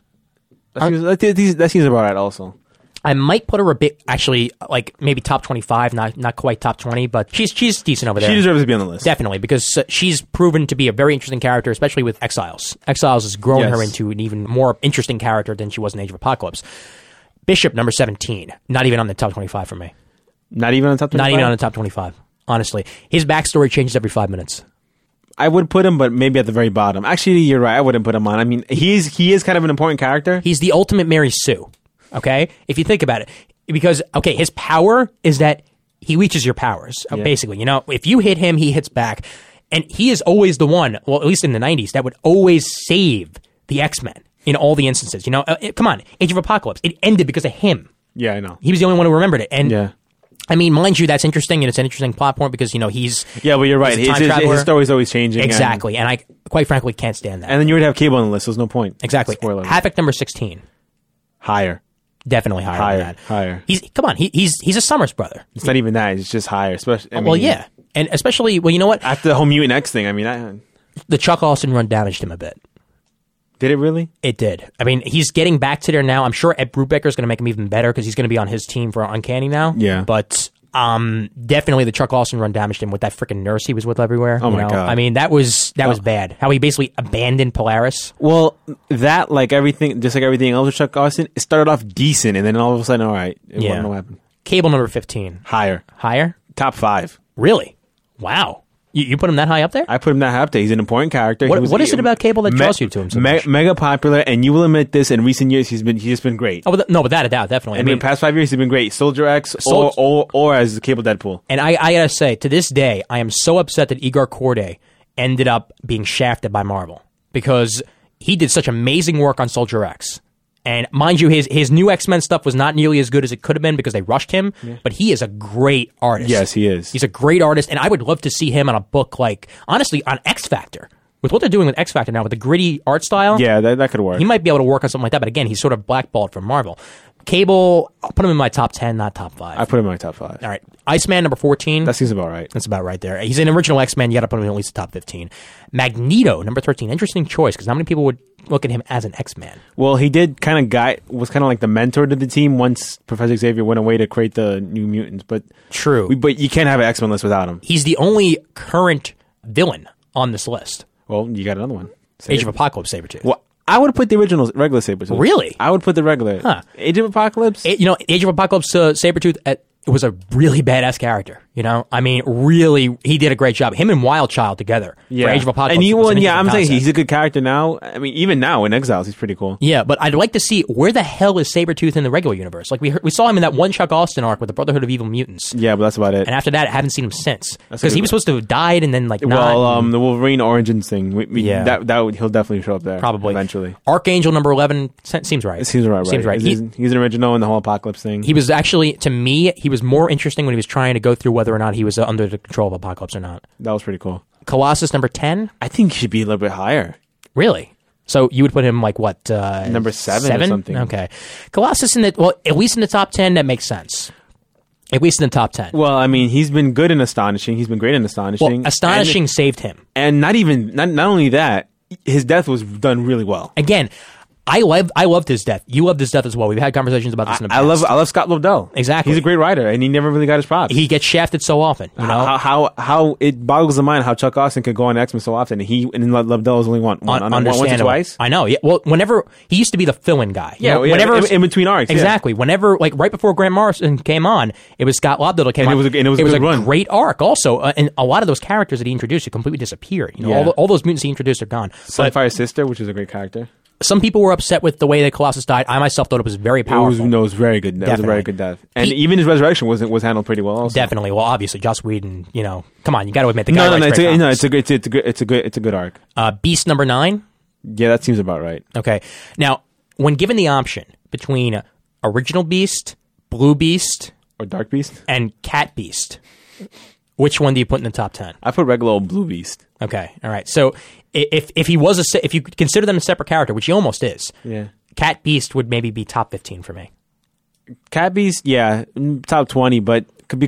That seems about right also. I might put her a bit, actually, like maybe top 25, not quite top 20, but she's decent over there. She deserves to be on the list. Definitely, because she's proven to be a very interesting character, especially with Exiles. Exiles has grown her into an even more interesting character than she was in Age of Apocalypse. Bishop, number 17. Not even on the top 25 for me. Not even on the top 25? Not even on the top 25, honestly. His backstory changes every 5 minutes. I would put him, but maybe at the very bottom. Actually, you're right. I wouldn't put him on. I mean, he is kind of an important character. He's the ultimate Mary Sue. Okay, if you think about it, because his power is that he leeches your powers. Basically, if you hit him, he hits back, and he is always the one. Well, at least in the 90s, that would always save the X-Men in all the instances. Come on, Age of Apocalypse. It ended because of him. Yeah, I know. He was the only one who remembered it, and yeah. I mean, mind you, that's interesting, and it's an interesting plot point because he's but you're right. His story's always changing. Exactly, and I quite frankly can't stand that. And then you would have Cable on the list. There's no point. Exactly. Spoiler. Havoc, number 16. Higher. Definitely higher than that. Higher. He's a Summers brother. It's not even that. It's just higher. Especially. And especially, well, you know what? After the whole Mutant X thing, I mean, the Chuck Austin run damaged him a bit. Did it really? It did. I mean, he's getting back to there now. I'm sure Ed Brubaker is going to make him even better because he's going to be on his team for Uncanny now. Yeah. But definitely the Chuck Austin run damaged him with that freaking nurse he was with everywhere. Oh my God. I mean, that was bad. How he basically abandoned Polaris. Well, that just like everything else with Chuck Austin, it started off decent and then all of a sudden, all right, it wasn't what happened. Cable, number 15. Higher. Top 5. Really? Wow. You put him that high up there? I put him that high up there. He's an important character. What is it about Cable that draws you to him so much? Mega popular, and you will admit this, in recent years, he's just been great. Oh, without a doubt, definitely. I mean, past 5 years, he's been great. Soldier X or as Cable Deadpool. And I gotta say, to this day, I am so upset that Igor Corday ended up being shafted by Marvel because he did such amazing work on Soldier X. And mind you, his new X-Men stuff was not nearly as good as it could have been because they rushed him, but he is a great artist. Yes, he is. He's a great artist, and I would love to see him on a book honestly, on X Factor. With what they're doing with X Factor now, with the gritty art style. Yeah, that could work. He might be able to work on something like that, but again, he's sort of blackballed from Marvel. Cable, I'll put him in my top 10, not top 5. I put him in my top 5. All right. Iceman, number 14. That seems about right. That's about right there. He's an original X-Men. You got to put him in at least the top 15. Magneto, number 13. Interesting choice, because not many people would look at him as an X-Man. Well, he did was kind of like the mentor to the team once Professor Xavier went away to create the New Mutants. But true. But you can't have an X-Men list without him. He's the only current villain on this list. Well, you got another one. Age of Apocalypse Sabretooth. Well, I would put the original regular Sabretooth. Really? I would put the regular. Huh. Age of Apocalypse? Age of Apocalypse Sabretooth was a really badass character. I mean, really, he did a great job. Him and Wildchild together for Age of Apocalypse. And I'm saying he's a good character now. I mean, even now in Exiles, he's pretty cool. Yeah, but I'd like to see where the hell is Sabretooth in the regular universe? Like, we saw him in that one Chuck Austin arc with the Brotherhood of Evil Mutants. Yeah, but that's about it. And after that, I haven't seen him since. Because he was supposed to have died and then, the Wolverine Origins thing. He'll definitely show up there. Probably. Eventually. Archangel, number 11, seems right. It seems right. Seems right. He's an original in the whole Apocalypse thing. He was actually, to me, he was more interesting when he was trying to go through whether or not he was under the control of Apocalypse or not. That was pretty cool. Colossus, number 10. I think he should be a little bit higher. Really? So you would put him like what? Number 7 or something. Okay. Colossus at least in the top 10, that makes sense. At least in the top 10. Well, I mean, he's been good in Astonishing. He's been great in Astonishing. Well, Astonishing saved him. And not only that, his death was done really well. Again, I loved his death. You loved his death as well. We've had conversations about this in the past. I love Scott Lobdell. Exactly. He's a great writer, and he never really got his props. He gets shafted so often. You know how it boggles the mind how Chuck Austin could go on X-Men so often, and Lobdell was only once or twice. I know. Yeah. Well, whenever he used to be the fill-in guy. Whenever in between arcs. Exactly. Yeah. Whenever, like right before Grant Morrison came on, it was Scott Lobdell that came on. It was a great arc. Also, and a lot of those characters that he introduced completely disappeared. All those mutants he introduced are gone. Sunfire's sister, which is a great character. Some people were upset with the way that Colossus died. I myself thought it was very powerful. It was very good. That was a very good death. And even his resurrection was handled pretty well also. Definitely. Well, obviously, Joss Whedon, come on, you got to admit the guy it's a good arc. Beast number 9? Yeah, that seems about right. Okay. Now, when given the option between Original Beast, Blue Beast, or Dark Beast, and Cat Beast, which one do you put in the top 10? I put regular old Blue Beast. Okay. All right. So if you consider them a separate character, which he almost is, yeah, Cat Beast would maybe be top 15 for me. Cat Beast, yeah, top 20, but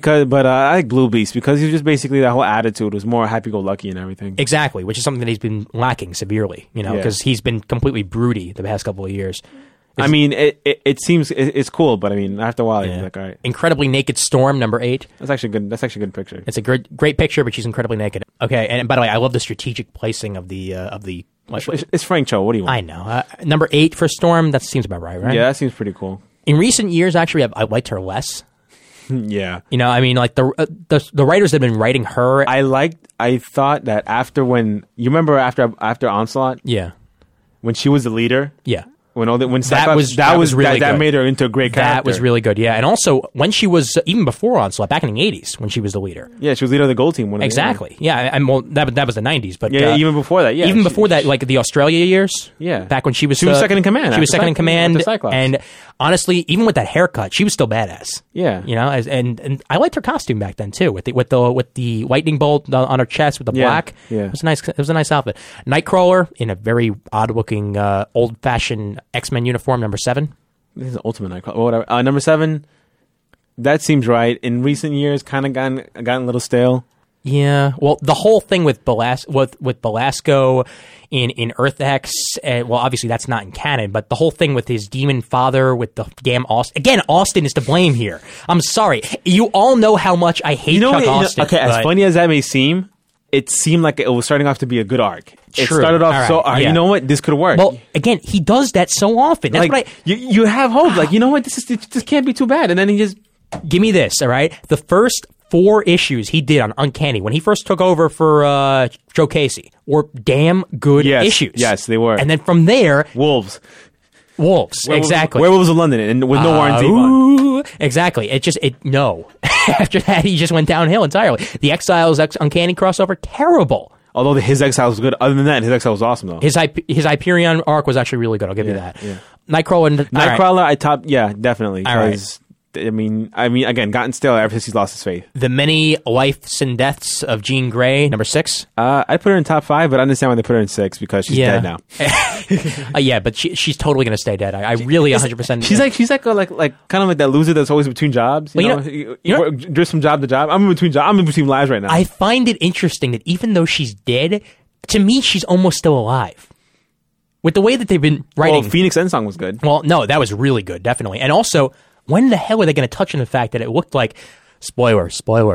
I like Blue Beast because he was just basically that whole attitude was more happy-go-lucky and everything. Exactly, which is something that he's been lacking severely, because he's been completely broody the past couple of years. I mean, it seems it's cool, but I mean, after a while, you're like, all right. Incredibly Naked Storm, number 8. That's actually good. That's actually a good picture. It's a great picture, but she's incredibly naked. Okay, and by the way, I love the strategic placing of the. It's Frank Cho. What do you want? I know. Number 8 for Storm. That seems about right? Yeah, that seems pretty cool. In recent years, actually, I liked her less. Yeah. I mean, like the writers that have been writing her. I thought that after after Onslaught. Yeah. When she was the leader. Yeah. That made her into a great character. That was really good, yeah. And also, when she was, even before Onslaught, back in the 80s, when she was the leader. Yeah, she was leader of the Gold Team. Exactly. Yeah, and well, that was the 90s. But even before that, yeah. Even before that, like the Australia years. Yeah. Back when she was second in command. She was second in command. And honestly, even with that haircut, she was still badass. Yeah. And I liked her costume back then, too, with the lightning bolt on her chest with the black. Yeah. It was a nice outfit. Nightcrawler in a very odd-looking, old-fashioned X-Men uniform, number 7. This is Ultimate Nightcrawler. Whatever. Number 7. That seems right. In recent years, kind of gotten a little stale. Yeah. Well, the whole thing with Belasco in Earth X, well, obviously that's not in canon, but the whole thing with his demon father with the damn Austin. Again, Austin is to blame here. I'm sorry. You all know how much I hate Chuck Austin. Okay, as funny as that may seem, it seemed like it was starting off to be a good arc. It True. started off you know what? This could work. Well, again, he does that so often. That's like, you have hope. Like, you know what? This can't be too bad. And then he just... Give me this, all right? The first 4 issues he did on Uncanny, when he first took over for Joe Casey, were damn good issues. Yes, they were. And then from there... Wolves, exactly. Werewolves of London, and with no Warren Zevon. Exactly. No. After that, he just went downhill entirely. The Exiles Uncanny crossover, terrible. Although his Exile was good. Other than that, his Exile was awesome, though. His Hyperion arc was actually really good. I'll give you that. Yeah. Nightcrawler, definitely. All right. I mean, again, gotten stale ever since he's lost his faith. The Many Lives and Deaths of Jean Grey, number 6. I put her in top 5, but I understand why they put her in 6 because she's dead now. Yeah, but she's totally going to stay dead. I really 100%. She's like kind of like that loser that's always between jobs. You know, just from job to job. I'm in between lives right now. I find it interesting that even though she's dead, to me she's almost still alive. With the way that they've been writing. Well, Phoenix Endsong was good. Well, no, that was really good, definitely. And also, when the hell are they going to touch on the fact that it looked like spoiler?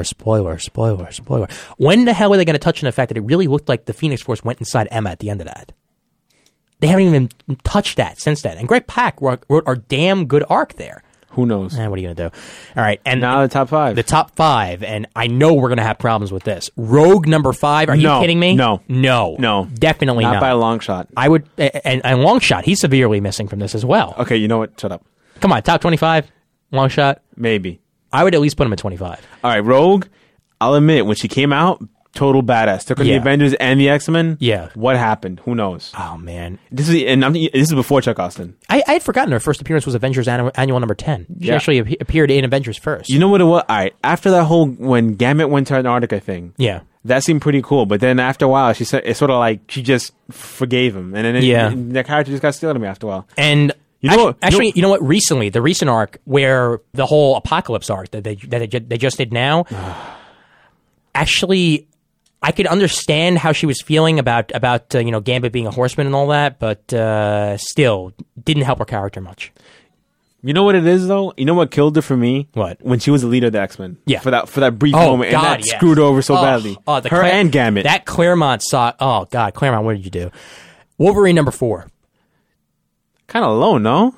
When the hell are they going to touch on the fact that it really looked like the Phoenix Force went inside Emma at the end of that? They haven't even touched that since then. And Greg Pak wrote our damn good arc there. Who knows? What are you going to do? All right. And now the top 5. The top 5, and I know we're going to have problems with this. Rogue number 5. Are you kidding me? No. Definitely not. Not by a long shot. I would, and long shot, he's severely missing from this as well. Okay, you know what? Shut up. Come on, top 25? Long shot? Maybe. I would at least put him at 25. All right, Rogue, I'll admit, when she came out, total badass. Took on the Avengers and the X-Men. Yeah. What happened? Who knows? Oh, man. This is before Chuck Austin. I had forgotten her first appearance was Avengers Annual number 10. She actually appeared in Avengers first. You know what it was? All right, after that whole, when Gambit went to Antarctica thing. Yeah. That seemed pretty cool. But then after a while, she said it's sort of like she just forgave him, and then the character just got stale to me after a while. And you know what? Recently, the recent arc where the whole Apocalypse arc that they just did now, actually, I could understand how she was feeling about Gambit being a horseman and all that, but still didn't help her character much. You know what it is though? You know what killed her for me? What? When she was the leader of the X-Men. Yeah. For that brief moment, God, and that screwed her over so badly. Her and Gambit. That Claremont saw. Oh God, Claremont, what did you do? Wolverine number 4. Kind of low, no?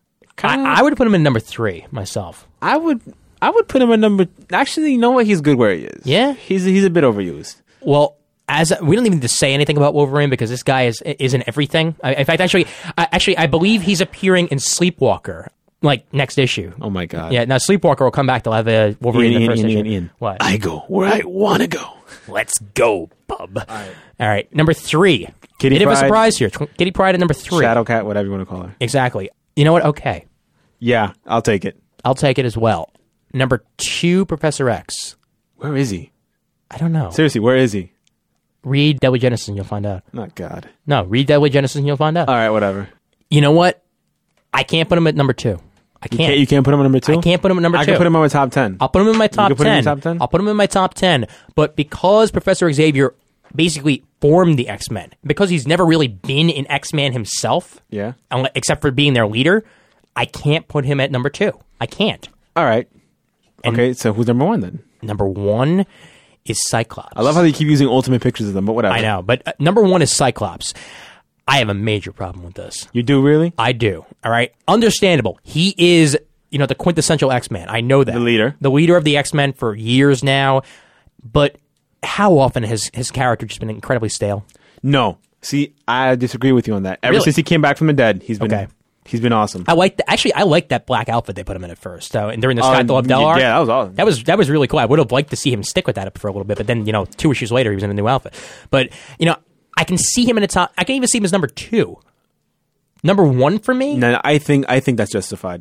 I would put him in number 3 myself. I would put him in number. Actually, you know what? He's good where he is. Yeah. He's a bit overused. Well, we don't even need to say anything about Wolverine because this guy is in everything. In fact, I believe he's appearing in Sleepwalker. Like next issue. Oh my God. Yeah, now Sleepwalker will come back to have a Wolverine in the first issue. Ian. What? I go where I want to go. Let's go, bub. All right. Number 3. Kitty Bit of a Pryde. surprise here. Kitty Pryde at number 3. Shadowcat, whatever you want to call her. Exactly. You know what? Okay. Yeah, I'll take it. I'll take it as well. Number 2, Professor X. Where is he? I don't know. Seriously, where is he? Read Deadly Genesis and you'll find out. Not God. No, read Deadly Genesis and you'll find out. All right, whatever. You know what? I can't put him at number 2. I can't. You can't put him at number 2? I can't put him at number 2. I can put him on my top 10. I'll put him in my top 10. Put him in top 10? I'll put him in my top 10. But because Professor Xavier basically formed the X-Men, because he's never really been an X-Man himself, Yeah. Except for being their leader, I can't put him at number 2. I can't. All right. Okay, so who's number 1 then? Number 1 is Cyclops. I love how they keep using ultimate pictures of them, but whatever. I know, but number 1 is Cyclops. I have a major problem with this. You do, really? I do. All right. Understandable. He is, the quintessential X-Man. I know that. The leader. The leader of the X-Men for years now. But how often has his character just been incredibly stale? No. See, I disagree with you on that. Ever Really? since he came back from the dead, he's been Okay. He's been awesome. I like that black outfit they put him in at first. And during the Skyfall of Del arc. Yeah, that was awesome. That was really cool. I would have liked to see him stick with that for a little bit, but then 2 issues later he was in a new outfit. But I can see him in the top. I can even see him as number 2. Number 1 for me. No, I think that's justified.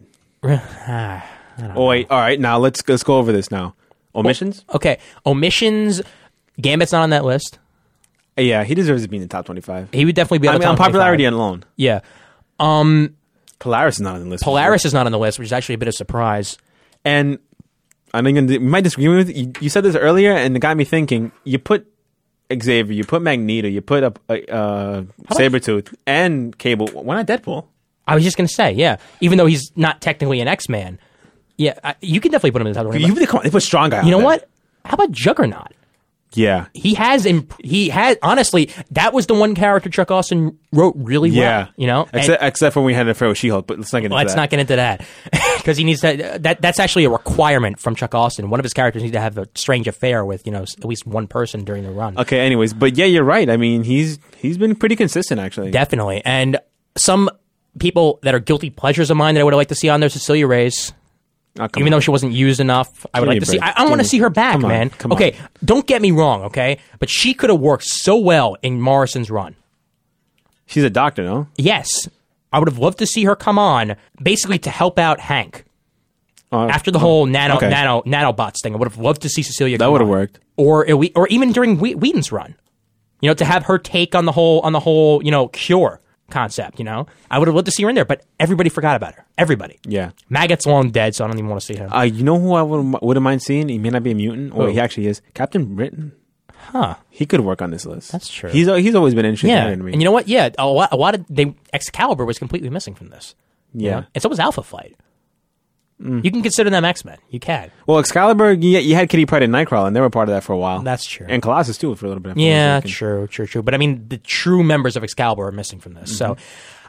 Oh wait, all right. Now let's go over this now. Omissions. Okay, omissions. Gambit's not on that list. Yeah, he deserves to be in the top 25. He would definitely be on the top on 25. popularity alone. Yeah. Polaris is not on the list. Polaris is not on the list, which is actually a bit of a surprise. And I think we might disagree with you. You said this earlier, and it got me thinking. You put Xavier, you put Magneto, you put Sabretooth, and Cable. Why not Deadpool? I was just going to say, yeah. Even though he's not technically an X-Man, yeah, you can definitely put him in the top 25. They put Strong Guy. You know what? How about Juggernaut? Yeah, he has. Honestly, that was the one character Chuck Austin wrote really well. Yeah, except when we had an affair with She-Hulk. But let's not get into that. Let's not get into that because he needs to. That's actually a requirement from Chuck Austin. One of his characters needs to have a strange affair with at least one person during the run. Okay. Anyways, but yeah, you're right. I mean, he's been pretty consistent actually. Definitely, and some people that are guilty pleasures of mine that I would like to see on there, Cecilia Reyes. Even though she wasn't used enough, I would like to see. I want to see her back, man. Okay, don't get me wrong, okay, but she could have worked so well in Morrison's run. She's a doctor, no? Yes, I would have loved to see her come on, basically to help out Hank after the whole nanobots thing. I would have loved to see Cecilia. That would have worked, or even during Whedon's run, to have her take on the whole cure concept, I would have loved to see her in there, but everybody forgot about her. Everybody. Yeah. Maggot's long dead, so I don't even want to see him. You know who I wouldn't mind seeing? He may not be a mutant, or he actually is. Captain Britain. Huh. He could work on this list. That's true. He's always been interesting. Yeah. To me. And you know what? Yeah, a lot of Excalibur was completely missing from this. Yeah. And so was Alpha Flight. You can consider them X-Men. You can. Well, Excalibur, you had Kitty Pryde and Nightcrawler, and they were part of that for a while. That's true. And Colossus, too, for a little bit. Yeah, true. But I mean, the true members of Excalibur are missing from this. So,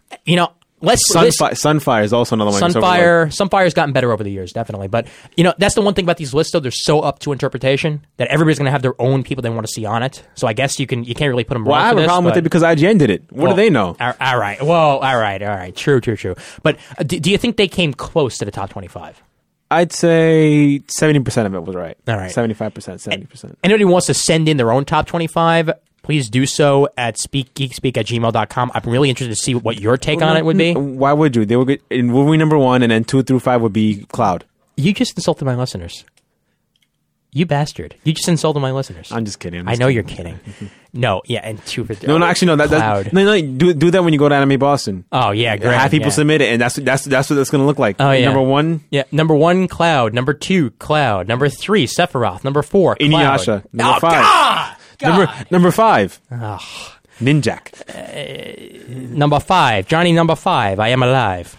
Sunfire is also another one. Sunfire's gotten better over the years, definitely. But that's the one thing about these lists, though. They're so up to interpretation that everybody's going to have their own people they want to see on it. So I guess you can't really put them. Well, wrong I have for a problem with it because IGN did it. What do they know? All right. Well, all right. True. But do you think they came close to the top 25? I'd say 70% of it was right. All right. 75%, 70%. Anybody who wants to send in their own top 25, please do so at speakgeekspeak@gmail.com. I'm really interested to see what your take on it would be. Why would you? They would get in Wolverine number 1, and then 2 through 5 would be Cloud. You just insulted my listeners. You bastard. You just insulted my listeners. I'm just kidding. I know you're kidding. No, yeah, and two for No, actually, no. Cloud. No. Do that when you go to Anime Boston. Oh yeah, great. Have people yeah. submit it, and that's what it's going to look like. Oh yeah. Number 1, Yeah. Number 1, Cloud. Number 2, Cloud. Number 3, Sephiroth. Number 4, Cloud. Inuyasha. Number 5. God! Number 5. Oh. Ninjak. Number 5, Johnny. Number 5, I Am Alive.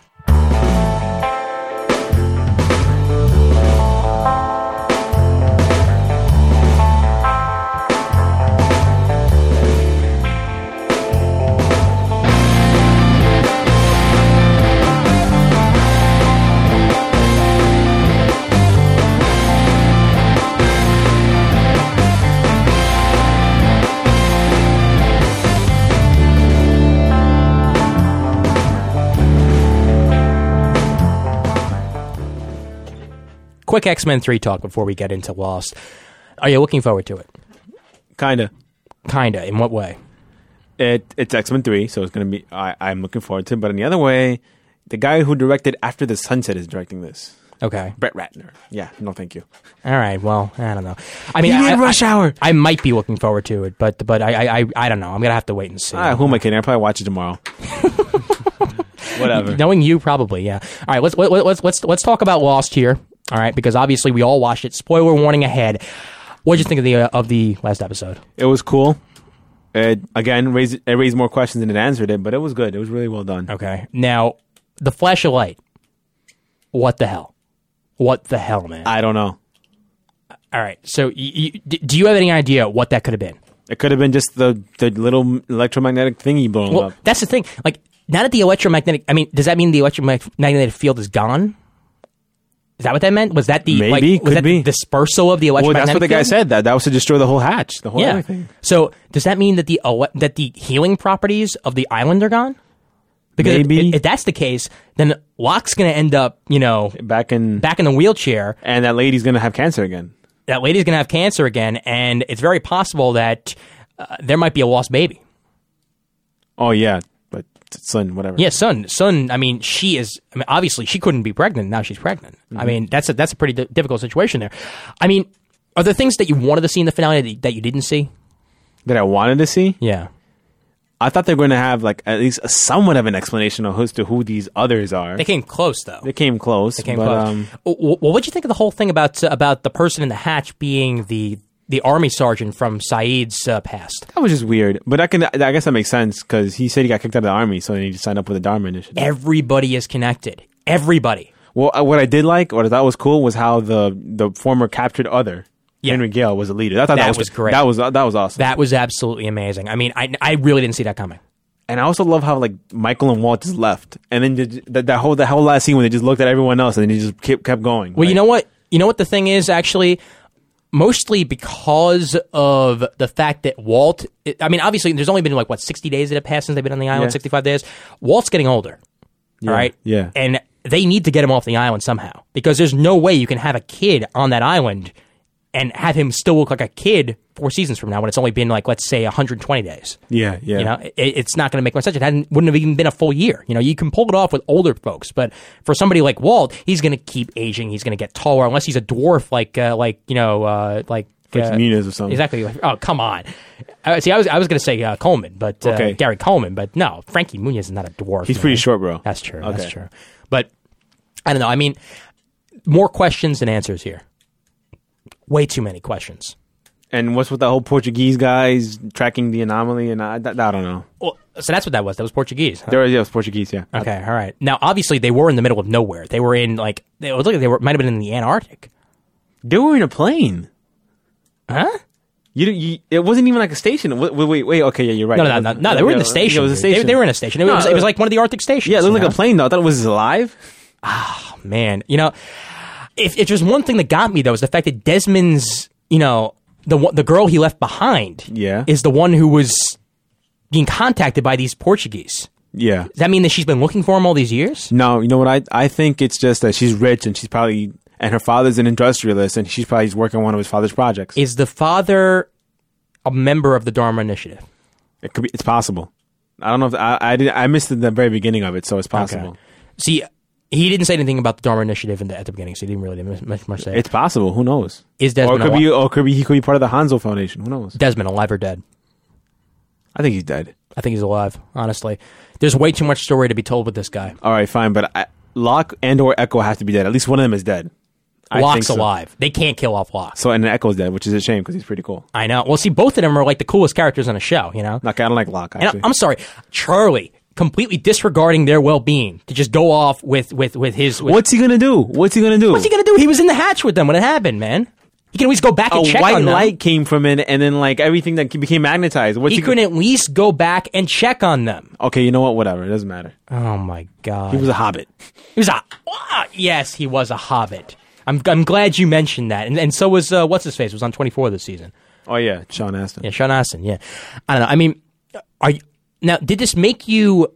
Quick X-Men 3 talk before we get into Lost. Are you looking forward to it? Kinda. In what way? It's X-Men 3, so it's going to be... I'm looking forward to it. But in the other way, the guy who directed After the Sunset is directing this. Okay. Brett Ratner. Yeah, no thank you. All right, well, I don't know. I mean, He did Rush Hour. I might be looking forward to it, but I don't know. I'm going to have to wait and see. Who am I kidding? I'll probably watch it tomorrow. Whatever. Knowing you, probably, yeah. All right, let's talk about Lost here. All right, because obviously we all watched it. Spoiler warning ahead. What did you think of the last episode? It was cool. It raised more questions than it answered it, but it was good. It was really well done. Okay. Now, the flash of light. What the hell? What the hell, man? I don't know. All right. So, do you have any idea what that could have been? It could have been just the little electromagnetic thingy blowing up. That's the thing. Like, now that the electromagnetic... I mean, does that mean the electromagnetic field is gone? Is that what that meant? Was that the maybe was that be the dispersal of the electromagnetic? Well, that's what the guy field? said. That was to destroy the whole hatch, the whole everything. So does that mean that the healing properties of the island are gone? Because maybe if that's the case, then Locke's going to end up, back in the wheelchair, and that lady's going to have cancer again. That lady's going to have cancer again, and it's very possible that there might be a lost baby. Oh yeah. Sun, whatever. Yeah, Sun. I mean, obviously she couldn't be pregnant. Now she's pregnant. Mm-hmm. I mean, that's a pretty difficult situation there. I mean, are there things that you wanted to see in the finale that you didn't see? That I wanted to see? Yeah. I thought they were going to have like at least somewhat of an explanation as to who these others are. They came close, though. They came close. Well, what'd you think of the whole thing about the person in the hatch being the army sergeant from Saeed's past? That was just weird. But I guess that makes sense because he said he got kicked out of the army, so he just signed up with the Dharma Initiative. Everybody is connected. Everybody. Well, what I did like, what I thought was cool, was how the former captured other, Henry Gale, was a leader. I thought that was great. That was awesome. That was absolutely amazing. I mean, I really didn't see that coming. And I also love how like Michael and Walt just left, and then that whole last scene when they just looked at everyone else and then they just kept going. Well, you know what? You know what the thing is actually. Mostly because of the fact that Walt... I mean, obviously, there's only been, 60 days that have passed since they've been on the island, 65 days. Walt's getting older, all right? Yeah. And they need to get him off the island somehow, because there's no way you can have a kid on that island and have him still look like a kid 4 seasons from now when it's only been, let's say, 120 days. Yeah. It's not going to make much sense. It wouldn't have even been a full year. You can pull it off with older folks, but for somebody like Walt, he's going to keep aging. He's going to get taller unless he's a dwarf like Muniz or something. Exactly. Oh, come on. See, I was going to say Coleman, but Gary Coleman, but no, Frankie Muniz is not a dwarf. He's pretty short, bro. That's true. Okay. That's true. But I don't know. I mean, more questions than answers here. Way too many questions. And what's with the whole Portuguese guys tracking the anomaly? And I don't know. Well, so that's what that was. That was Portuguese. Huh? It was Portuguese, yeah. Okay, all right. Now, obviously, they were in the middle of nowhere. They were in, it looked like they might have been in the Antarctic. They were in a plane. Huh? It wasn't even like a station. Wait. Okay, yeah, you're right. No. They were in the station. It was a station. They were in a station. It was like one of the Arctic stations. Yeah, it looked like a plane, though. I thought it was alive. Oh, man. If there's one thing that got me, though, is the fact that Desmond's, the girl he left behind is the one who was being contacted by these Portuguese. Yeah. Does that mean that she's been looking for him all these years? No, you know what? I think it's just that she's rich and she's probably... And her father's an industrialist, and she's probably working on one of his father's projects. Is the father a member of the Dharma Initiative? It could be. It's possible. I don't know if I missed it at the very beginning of it, so it's possible. Okay. See, He didn't say anything about the Dharma Initiative at the beginning, so he didn't really much say. It's possible. Who knows? Is Desmond he could be part of the Hanzo Foundation. Who knows? Desmond alive or dead? I think he's dead. I think he's alive, honestly. There's way too much story to be told with this guy. All right, fine, but Locke and or Echo have to be dead. At least one of them is dead. Locke's alive. They can't kill off Locke. So, and Echo's dead, which is a shame because he's pretty cool. I know. Well, see, both of them are like the coolest characters on a show, you know? Like, I don't like Locke, actually. And I'm sorry, Charlie, completely disregarding their well-being to just go off with his... What's he going to do? What's he going to do? He was in the hatch with them when it happened, man. He can always go back and check on them. A white light came from it, and then, like, everything that became magnetized. He couldn't at least go back and check on them. Okay, you know what? Whatever. It doesn't matter. Oh, my God. He was a hobbit. Yes, he was a hobbit. I'm glad you mentioned that. And so was, what's-his-face, was on 24 this season. Oh, yeah, Sean Astin. Yeah, Sean Astin, yeah. I don't know. I mean, now, did this make you...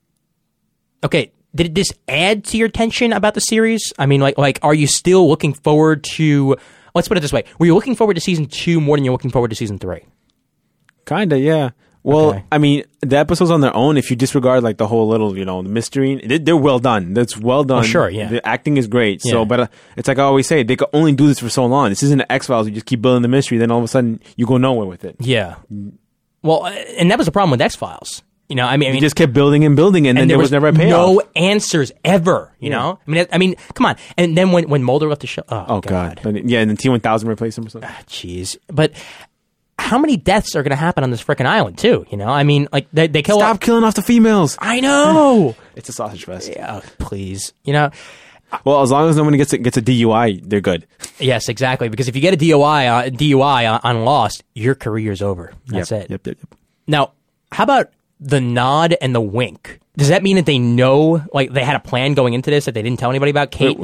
Okay, did this add to your tension about the series? I mean, like, are you still looking forward to... Let's put it this way. Were you looking forward to season 2 more than you're looking forward to season 3? Kinda, yeah. Well, okay. I mean, the episodes on their own, if you disregard, like, the whole little, you know, the mystery, they're well done. That's well done. Oh, sure, yeah. The acting is great. Yeah. So, but it's like I always say, they could only do this for so long. This isn't an X-Files. You just keep building the mystery, then all of a sudden, you go nowhere with it. Yeah. Well, and that was the problem with X-Files. You know, I mean, you just kept building and building, and then there was never a payoff. No answers ever. You know, I mean, come on. And then when Mulder left the show, oh God. Yeah, and then T-1000 replaced him or something. Jeez, but how many deaths are going to happen on this frickin' island too? You know, I mean, like they kill. Stop killing off the females. I know. It's a sausage fest. Yeah, please. You know. Well, as long as nobody gets a DUI, they're good. Yes, exactly. Because if you get a DUI on Lost, your career's over. That's it. Yep. Now, how about the nod and the wink? Does that mean that they know, like, they had a plan going into this that they didn't tell anybody about? Kate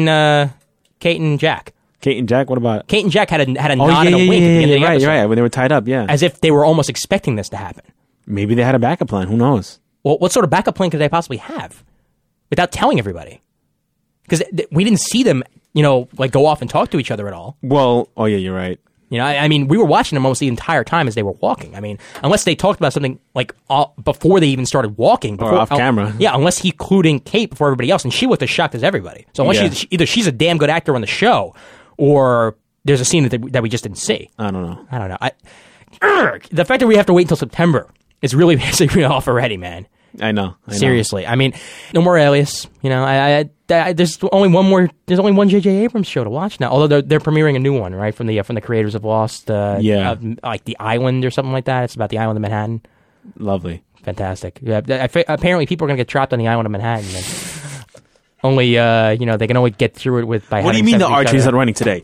and Jack. Kate and Jack, what about it? Kate and Jack had a nod and a wink. You're right. When they were tied up, yeah. As if they were almost expecting this to happen. Maybe they had a backup plan. Who knows? Well, what sort of backup plan could they possibly have without telling everybody? Because we didn't see them, you know, like, go off and talk to each other at all. Well, oh yeah, you're right. You know, I mean, we were watching them almost the entire time as they were walking. I mean, unless they talked about something like before they even started walking, or off camera. Yeah, unless he clued in Kate before everybody else, and she looked as shocked as everybody. So unless either she's a damn good actor on the show, or there's a scene that we just didn't see. I don't know. The fact that we have to wait until September is really pissing me off already, man. I know. Seriously, I mean, no more Alias. You know, there's only one J.J. Abrams show to watch now. Although they're premiering a new one, right, from the creators of Lost. Like The Island or something like that. It's about the island of Manhattan. Lovely, fantastic. Yeah, apparently people are gonna get trapped on the island of Manhattan. And only they can only get through it with by. What do you mean the Archie's not running today?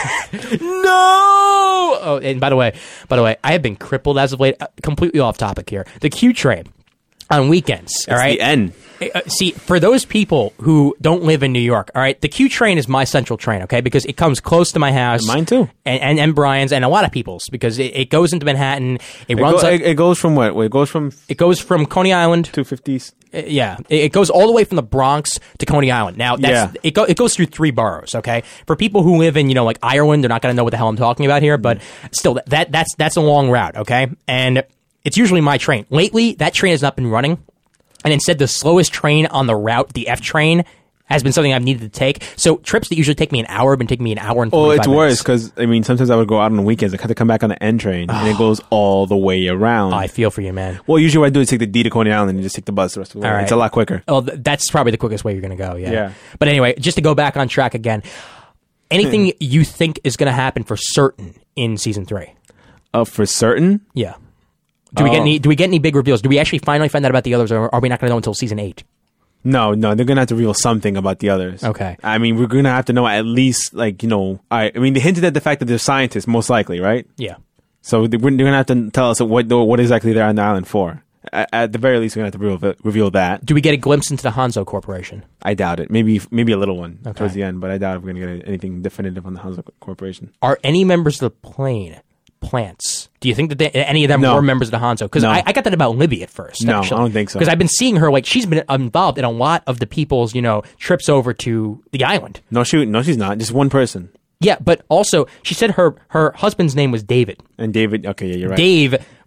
No. Oh, and by the way, I have been crippled as of late. Completely off topic here. The Q train. On weekends, all right? The N. See, for those people who don't live in New York, all right, the Q train is my central train, okay? Because it comes close to my house. Mine too. And Brian's and a lot of people's, because it goes into Manhattan. It goes from what? It goes from Coney Island. 250s. Yeah. It goes all the way from the Bronx to Coney Island. Now, it goes through 3 boroughs, okay? For people who live in, like Ireland, they're not going to know what the hell I'm talking about here, but still, that's a long route, okay? And it's usually my train. Lately, that train has not been running. And instead, the slowest train on the route, the F train, has been something I've needed to take. So trips that usually take me an hour have been taking me an hour and 45 minutes. Oh, it's worse because, I mean, sometimes I would go out on the weekends. I have to come back on the N train, and it goes all the way around. I feel for you, man. Well, usually what I do is take the D to Coney Island and just take the bus the rest of the way. Right. It's a lot quicker. Oh, that's probably the quickest way you're going to go, yeah. But anyway, just to go back on track again, anything you think is going to happen for certain in Season 3? For certain? Yeah. Do we get any big reveals? Do we actually finally find out about the others, or are we not going to know until Season 8? No, they're going to have to reveal something about the others. Okay. I mean, we're going to have to know at least, like, I mean, they hinted at the fact that they're scientists, most likely, right? Yeah. So they're going to have to tell us what exactly they're on the island for. At the very least, we're going to have to reveal that. Do we get a glimpse into the Hanzo Corporation? I doubt it. Maybe a little one towards the end, but I doubt if we're going to get anything definitive on the Hanzo Corporation. Are any members of the plane plants? Do you think that any of them were members of the Hanzo? Because I got that about Libby at first. No, actually. I don't think so. Because I've been seeing her, like, she's been involved in a lot of the people's, trips over to the island. No, she's not. Just one person. Yeah, but also, she said her husband's name was David. And David, okay, yeah, you're right. Dave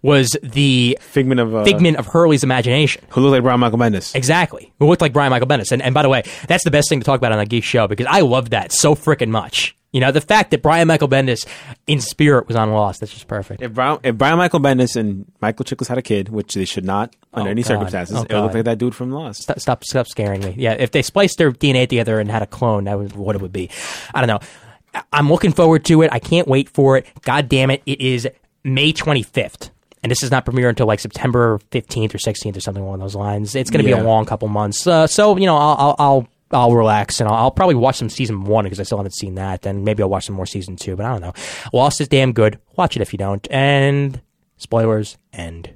was the Figment of Hurley's imagination. Who looked like Brian Michael Bendis. Exactly. Who looked like Brian Michael Bendis. And by the way, that's the best thing to talk about on a Geek Show because I love that so freaking much. You know, the fact that Brian Michael Bendis in spirit was on Lost, that's just perfect. If Brian Michael Bendis and Michael Chiklis had a kid, which they should not under any circumstances, it would look like that dude from Lost. Stop scaring me. Yeah, if they spliced their DNA together and had a clone, that was what it would be. I don't know. I'm looking forward to it. I can't wait for it. God damn it. It is May 25th. And this is not premiere until like September 15th or 16th or something along those lines. It's going to be a long couple months. So, you know, I'll relax and I'll probably watch some season 1 because I still haven't seen that. Then maybe I'll watch some more season 2, but I don't know. Lost is damn good. Watch it if you don't. And spoilers, end.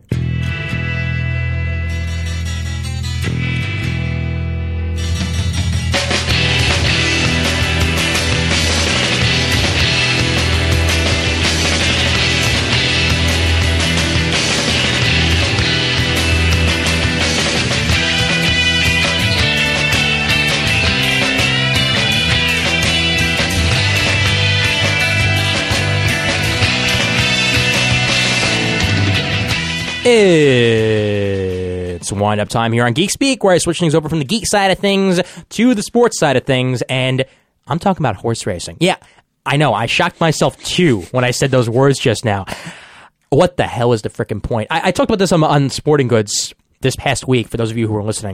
It's wind-up time here on Geek Speak, where I switch things over from the geek side of things to the sports side of things, and I'm talking about horse racing. Yeah, I know, I shocked myself too when I said those words just now. What the hell is the frickin' point? I talked about this on Sporting Goods this past week, for those of you who are listening.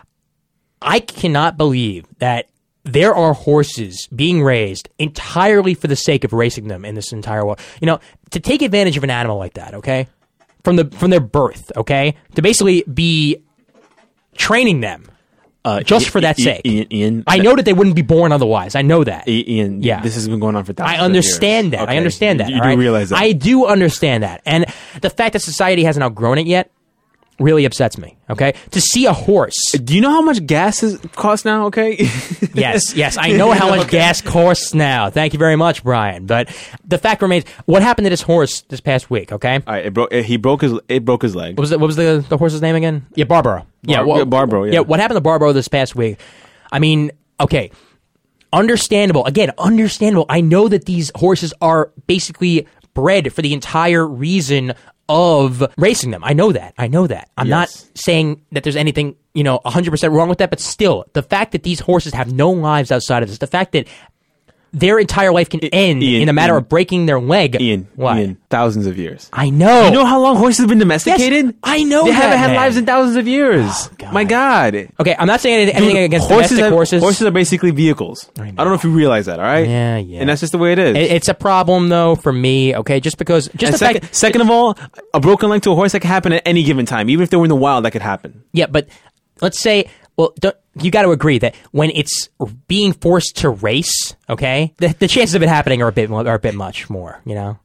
I cannot believe that there are horses being raised entirely for the sake of racing them in this entire world. You know, to take advantage of an animal like that, okay? From their birth, okay? To basically be training them just for that sake. Ian, I know that they wouldn't be born otherwise. I know that. Ian, yeah. This has been going on for thousands of years. I understand that. Okay. I understand that. You do realize that. I do understand that. And the fact that society hasn't outgrown it yet really upsets me, okay? To see a horse. Do you know how much gas costs now, okay? Yes, I know how much gas costs now. Thank you very much, Brian. But the fact remains, what happened to this horse this past week, okay? All right, it broke his leg. What was the horse's name again? Yeah, Barbaro. Barbaro, yeah. Yeah, what happened to Barbaro this past week? I mean, okay, understandable. Again, understandable. I know that these horses are basically bred for the entire reason of racing them. I know that. I'm not saying that there's anything, 100% wrong with that, but still, the fact that these horses have no lives outside of this, the fact that their entire life can end in a matter of breaking their leg. Ian, thousands of years. I know. You know how long horses have been domesticated? Yes, I know. They haven't had lives in thousands of years. Oh, God. My God. Okay, I'm not saying anything against domestic horses. Horses are basically vehicles. I don't know if you realize that, all right? Yeah. And that's just the way it is. It's a problem, though, for me, okay? Just because... Second of all, a broken leg to a horse, that can happen at any given time. Even if they were in the wild, that could happen. Yeah, but let's say... Well, you got to agree that when it's being forced to race, okay, the chances of it happening are a bit much more,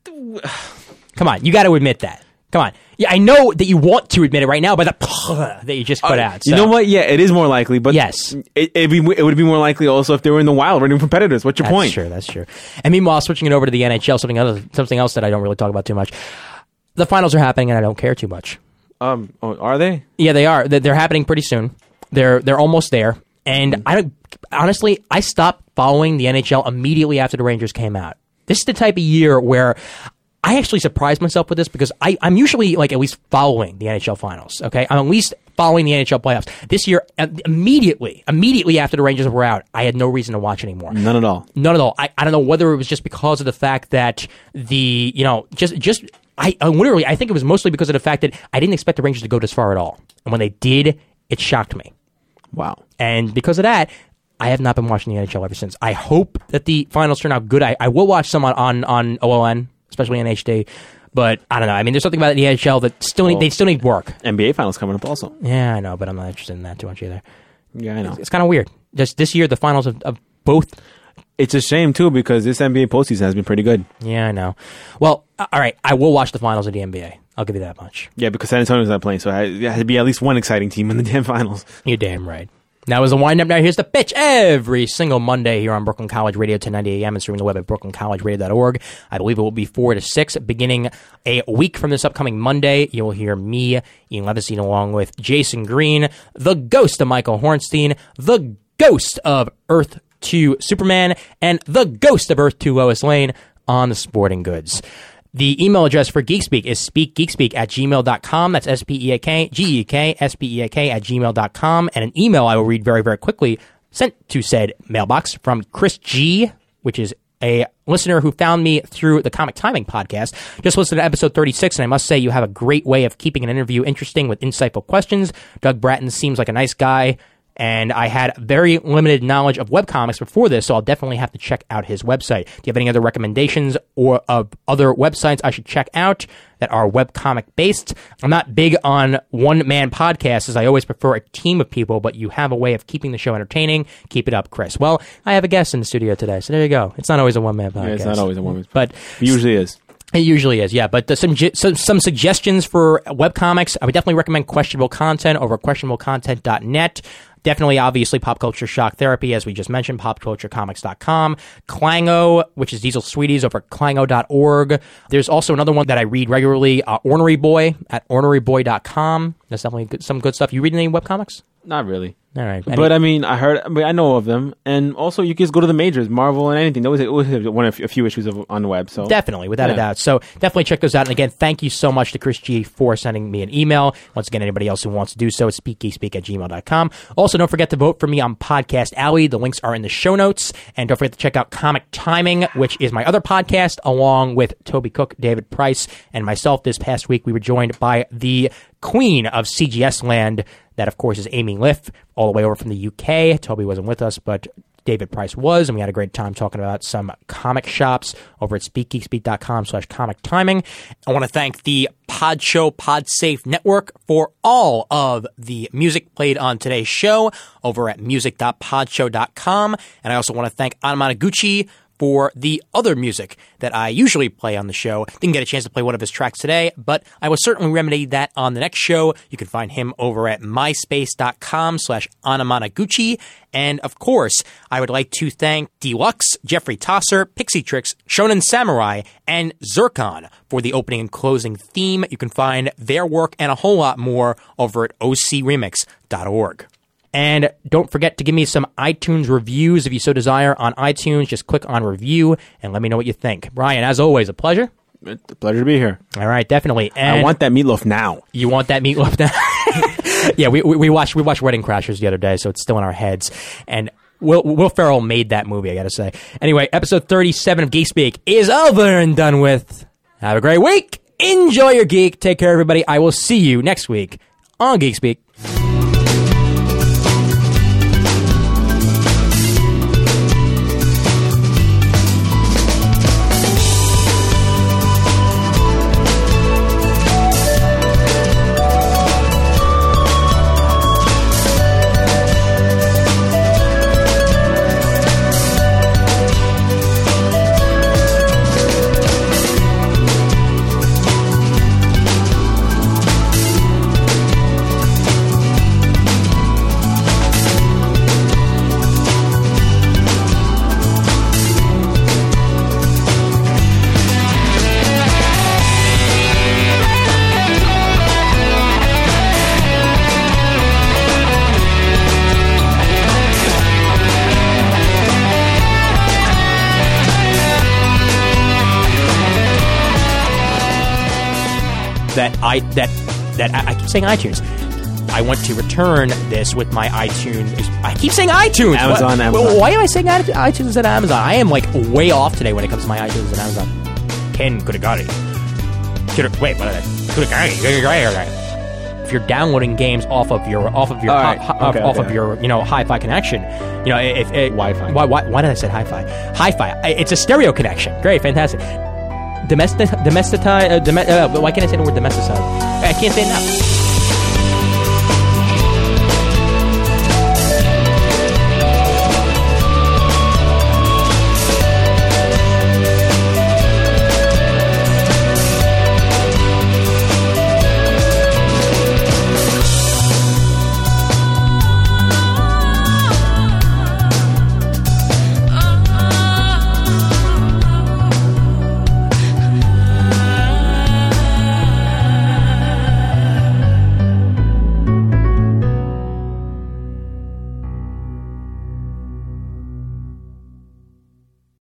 Come on, you got to admit that. Come on. Yeah, I know that you want to admit it right now by the that you just put out. So. You know what? Yeah, it is more likely, but yes, it would be more likely also if they were in the wild running from predators. What's your point? That's true. And meanwhile, switching it over to the NHL, something else that I don't really talk about too much. The finals are happening, and I don't care too much. Are they? Yeah, they are. They're happening pretty soon. They're almost there, and I stopped following the NHL immediately after the Rangers came out. This is the type of year where I actually surprised myself with this because I'm usually like at least following the NHL finals. Okay, I'm at least following the NHL playoffs. This year, immediately after the Rangers were out, I had no reason to watch anymore. None at all. I don't know whether it was just because of the fact that I think it was mostly because of the fact that I didn't expect the Rangers to go this far at all, and when they did, it shocked me. Wow. And because of that, I have not been watching the NHL ever since. I hope that the finals turn out good. I will watch some on OLN, especially in HD. But I don't know. I mean, there's something about the NHL that they still need work. NBA finals coming up also. Yeah, I know, but I'm not interested in that too much either. Yeah, I know. It's kind of weird. Just this year, the finals of both. It's a shame, too, because this NBA postseason has been pretty good. Yeah, I know. Well, all right. I will watch the finals of the NBA. I'll give you that much. Yeah, because San Antonio's not playing, so it had to be at least one exciting team in the damn finals. You're damn right. Now is the wind-up. Now here's the pitch. Every single Monday here on Brooklyn College Radio, 1090 AM, and streaming the web at brooklyncollegeradio.org. I believe it will be 4 to 6. Beginning a week from this upcoming Monday, you will hear me, Ian Levesine, along with Jason Green, the ghost of Michael Hornstein, the ghost of Earth 2 Superman, and the ghost of Earth 2 Lois Lane on the Sporting Goods. The email address for GeekSpeak is speakgeekspeak@gmail.com. That's SPEAK@gmail.com. And an email I will read very, very quickly sent to said mailbox from Chris G., which is a listener who found me through the Comic Timing podcast. Just listened to episode 36, and I must say you have a great way of keeping an interview interesting with insightful questions. Doug Bratton seems like a nice guy, and I had very limited knowledge of webcomics before this, so I'll definitely have to check out his website. Do you have any other recommendations or of other websites I should check out that are webcomic based? I'm not big on one-man podcasts, as I always prefer a team of people, but you have a way of keeping the show entertaining. Keep it up, Chris. Well, I have a guest in the studio today, so there you go. It's not always a one-man podcast. Yeah, it's not always a one-man, but it usually is. It usually is, yeah. But some suggestions for webcomics. I would definitely recommend Questionable Content over questionablecontent.net. Definitely, obviously, Pop Culture Shock Therapy, as we just mentioned, popculturecomics.com. Clango, which is Diesel Sweeties, over at clango.org. There's also another one that I read regularly, Ornery Boy, at orneryboy.com. That's definitely some good stuff. You read any webcomics? Not really. All right. But I mean, I know of them. And also, you can just go to the majors, Marvel and anything. They always have a few issues on the web. So definitely, without a doubt. So definitely check those out. And again, thank you so much to Chris G for sending me an email. Once again, anybody else who wants to do so, it's speakgeekspeak@gmail.com. Also, don't forget to vote for me on Podcast Alley. The links are in the show notes. And don't forget to check out Comic Timing, which is my other podcast, along with Toby Cook, David Price, and myself. This past week, we were joined by the queen of CGS land. That, of course, is Amy Liff, all the way over from the UK. Toby wasn't with us, but David Price was, and we had a great time talking about some comic shops over at speakgeekspeak.com/comic timing. I want to thank the Podshow Podsafe Network for all of the music played on today's show over at music.podshow.com. And I also want to thank Anamanaguchi for the other music that I usually play on the show. Didn't get a chance to play one of his tracks today, but I will certainly remedy that on the next show. You can find him over at myspace.com/Anamanaguchi. And of course, I would like to thank Deluxe, Jeffrey Tosser, Pixie Tricks, Shonen Samurai, and Zircon for the opening and closing theme. You can find their work and a whole lot more over at ocremix.org. And don't forget to give me some iTunes reviews if you so desire on iTunes. Just click on review and let me know what you think. Brian, as always, a pleasure. It's a pleasure to be here. All right, definitely. And I want that meatloaf now. You want that meatloaf now? Yeah, we watched Wedding Crashers the other day, so it's still in our heads. And Will Ferrell made that movie, I gotta say. Anyway, episode 37 of Geek Speak is over and done with. Have a great week. Enjoy your geek. Take care, everybody. I will see you next week on Geek Speak. I keep saying iTunes. I want to return this with my iTunes. I keep saying iTunes. Amazon. Why am I saying iTunes instead of Amazon? I am like way off today when it comes to my iTunes and Amazon. Ken could have got it. Wait, what? Could have got it. If you're downloading games off of your hi-fi connection, if Wi-Fi. Why did I say hi-fi? Hi-fi. It's a stereo connection. Great, fantastic. Why can't I say the word domesticized? I can't say it now.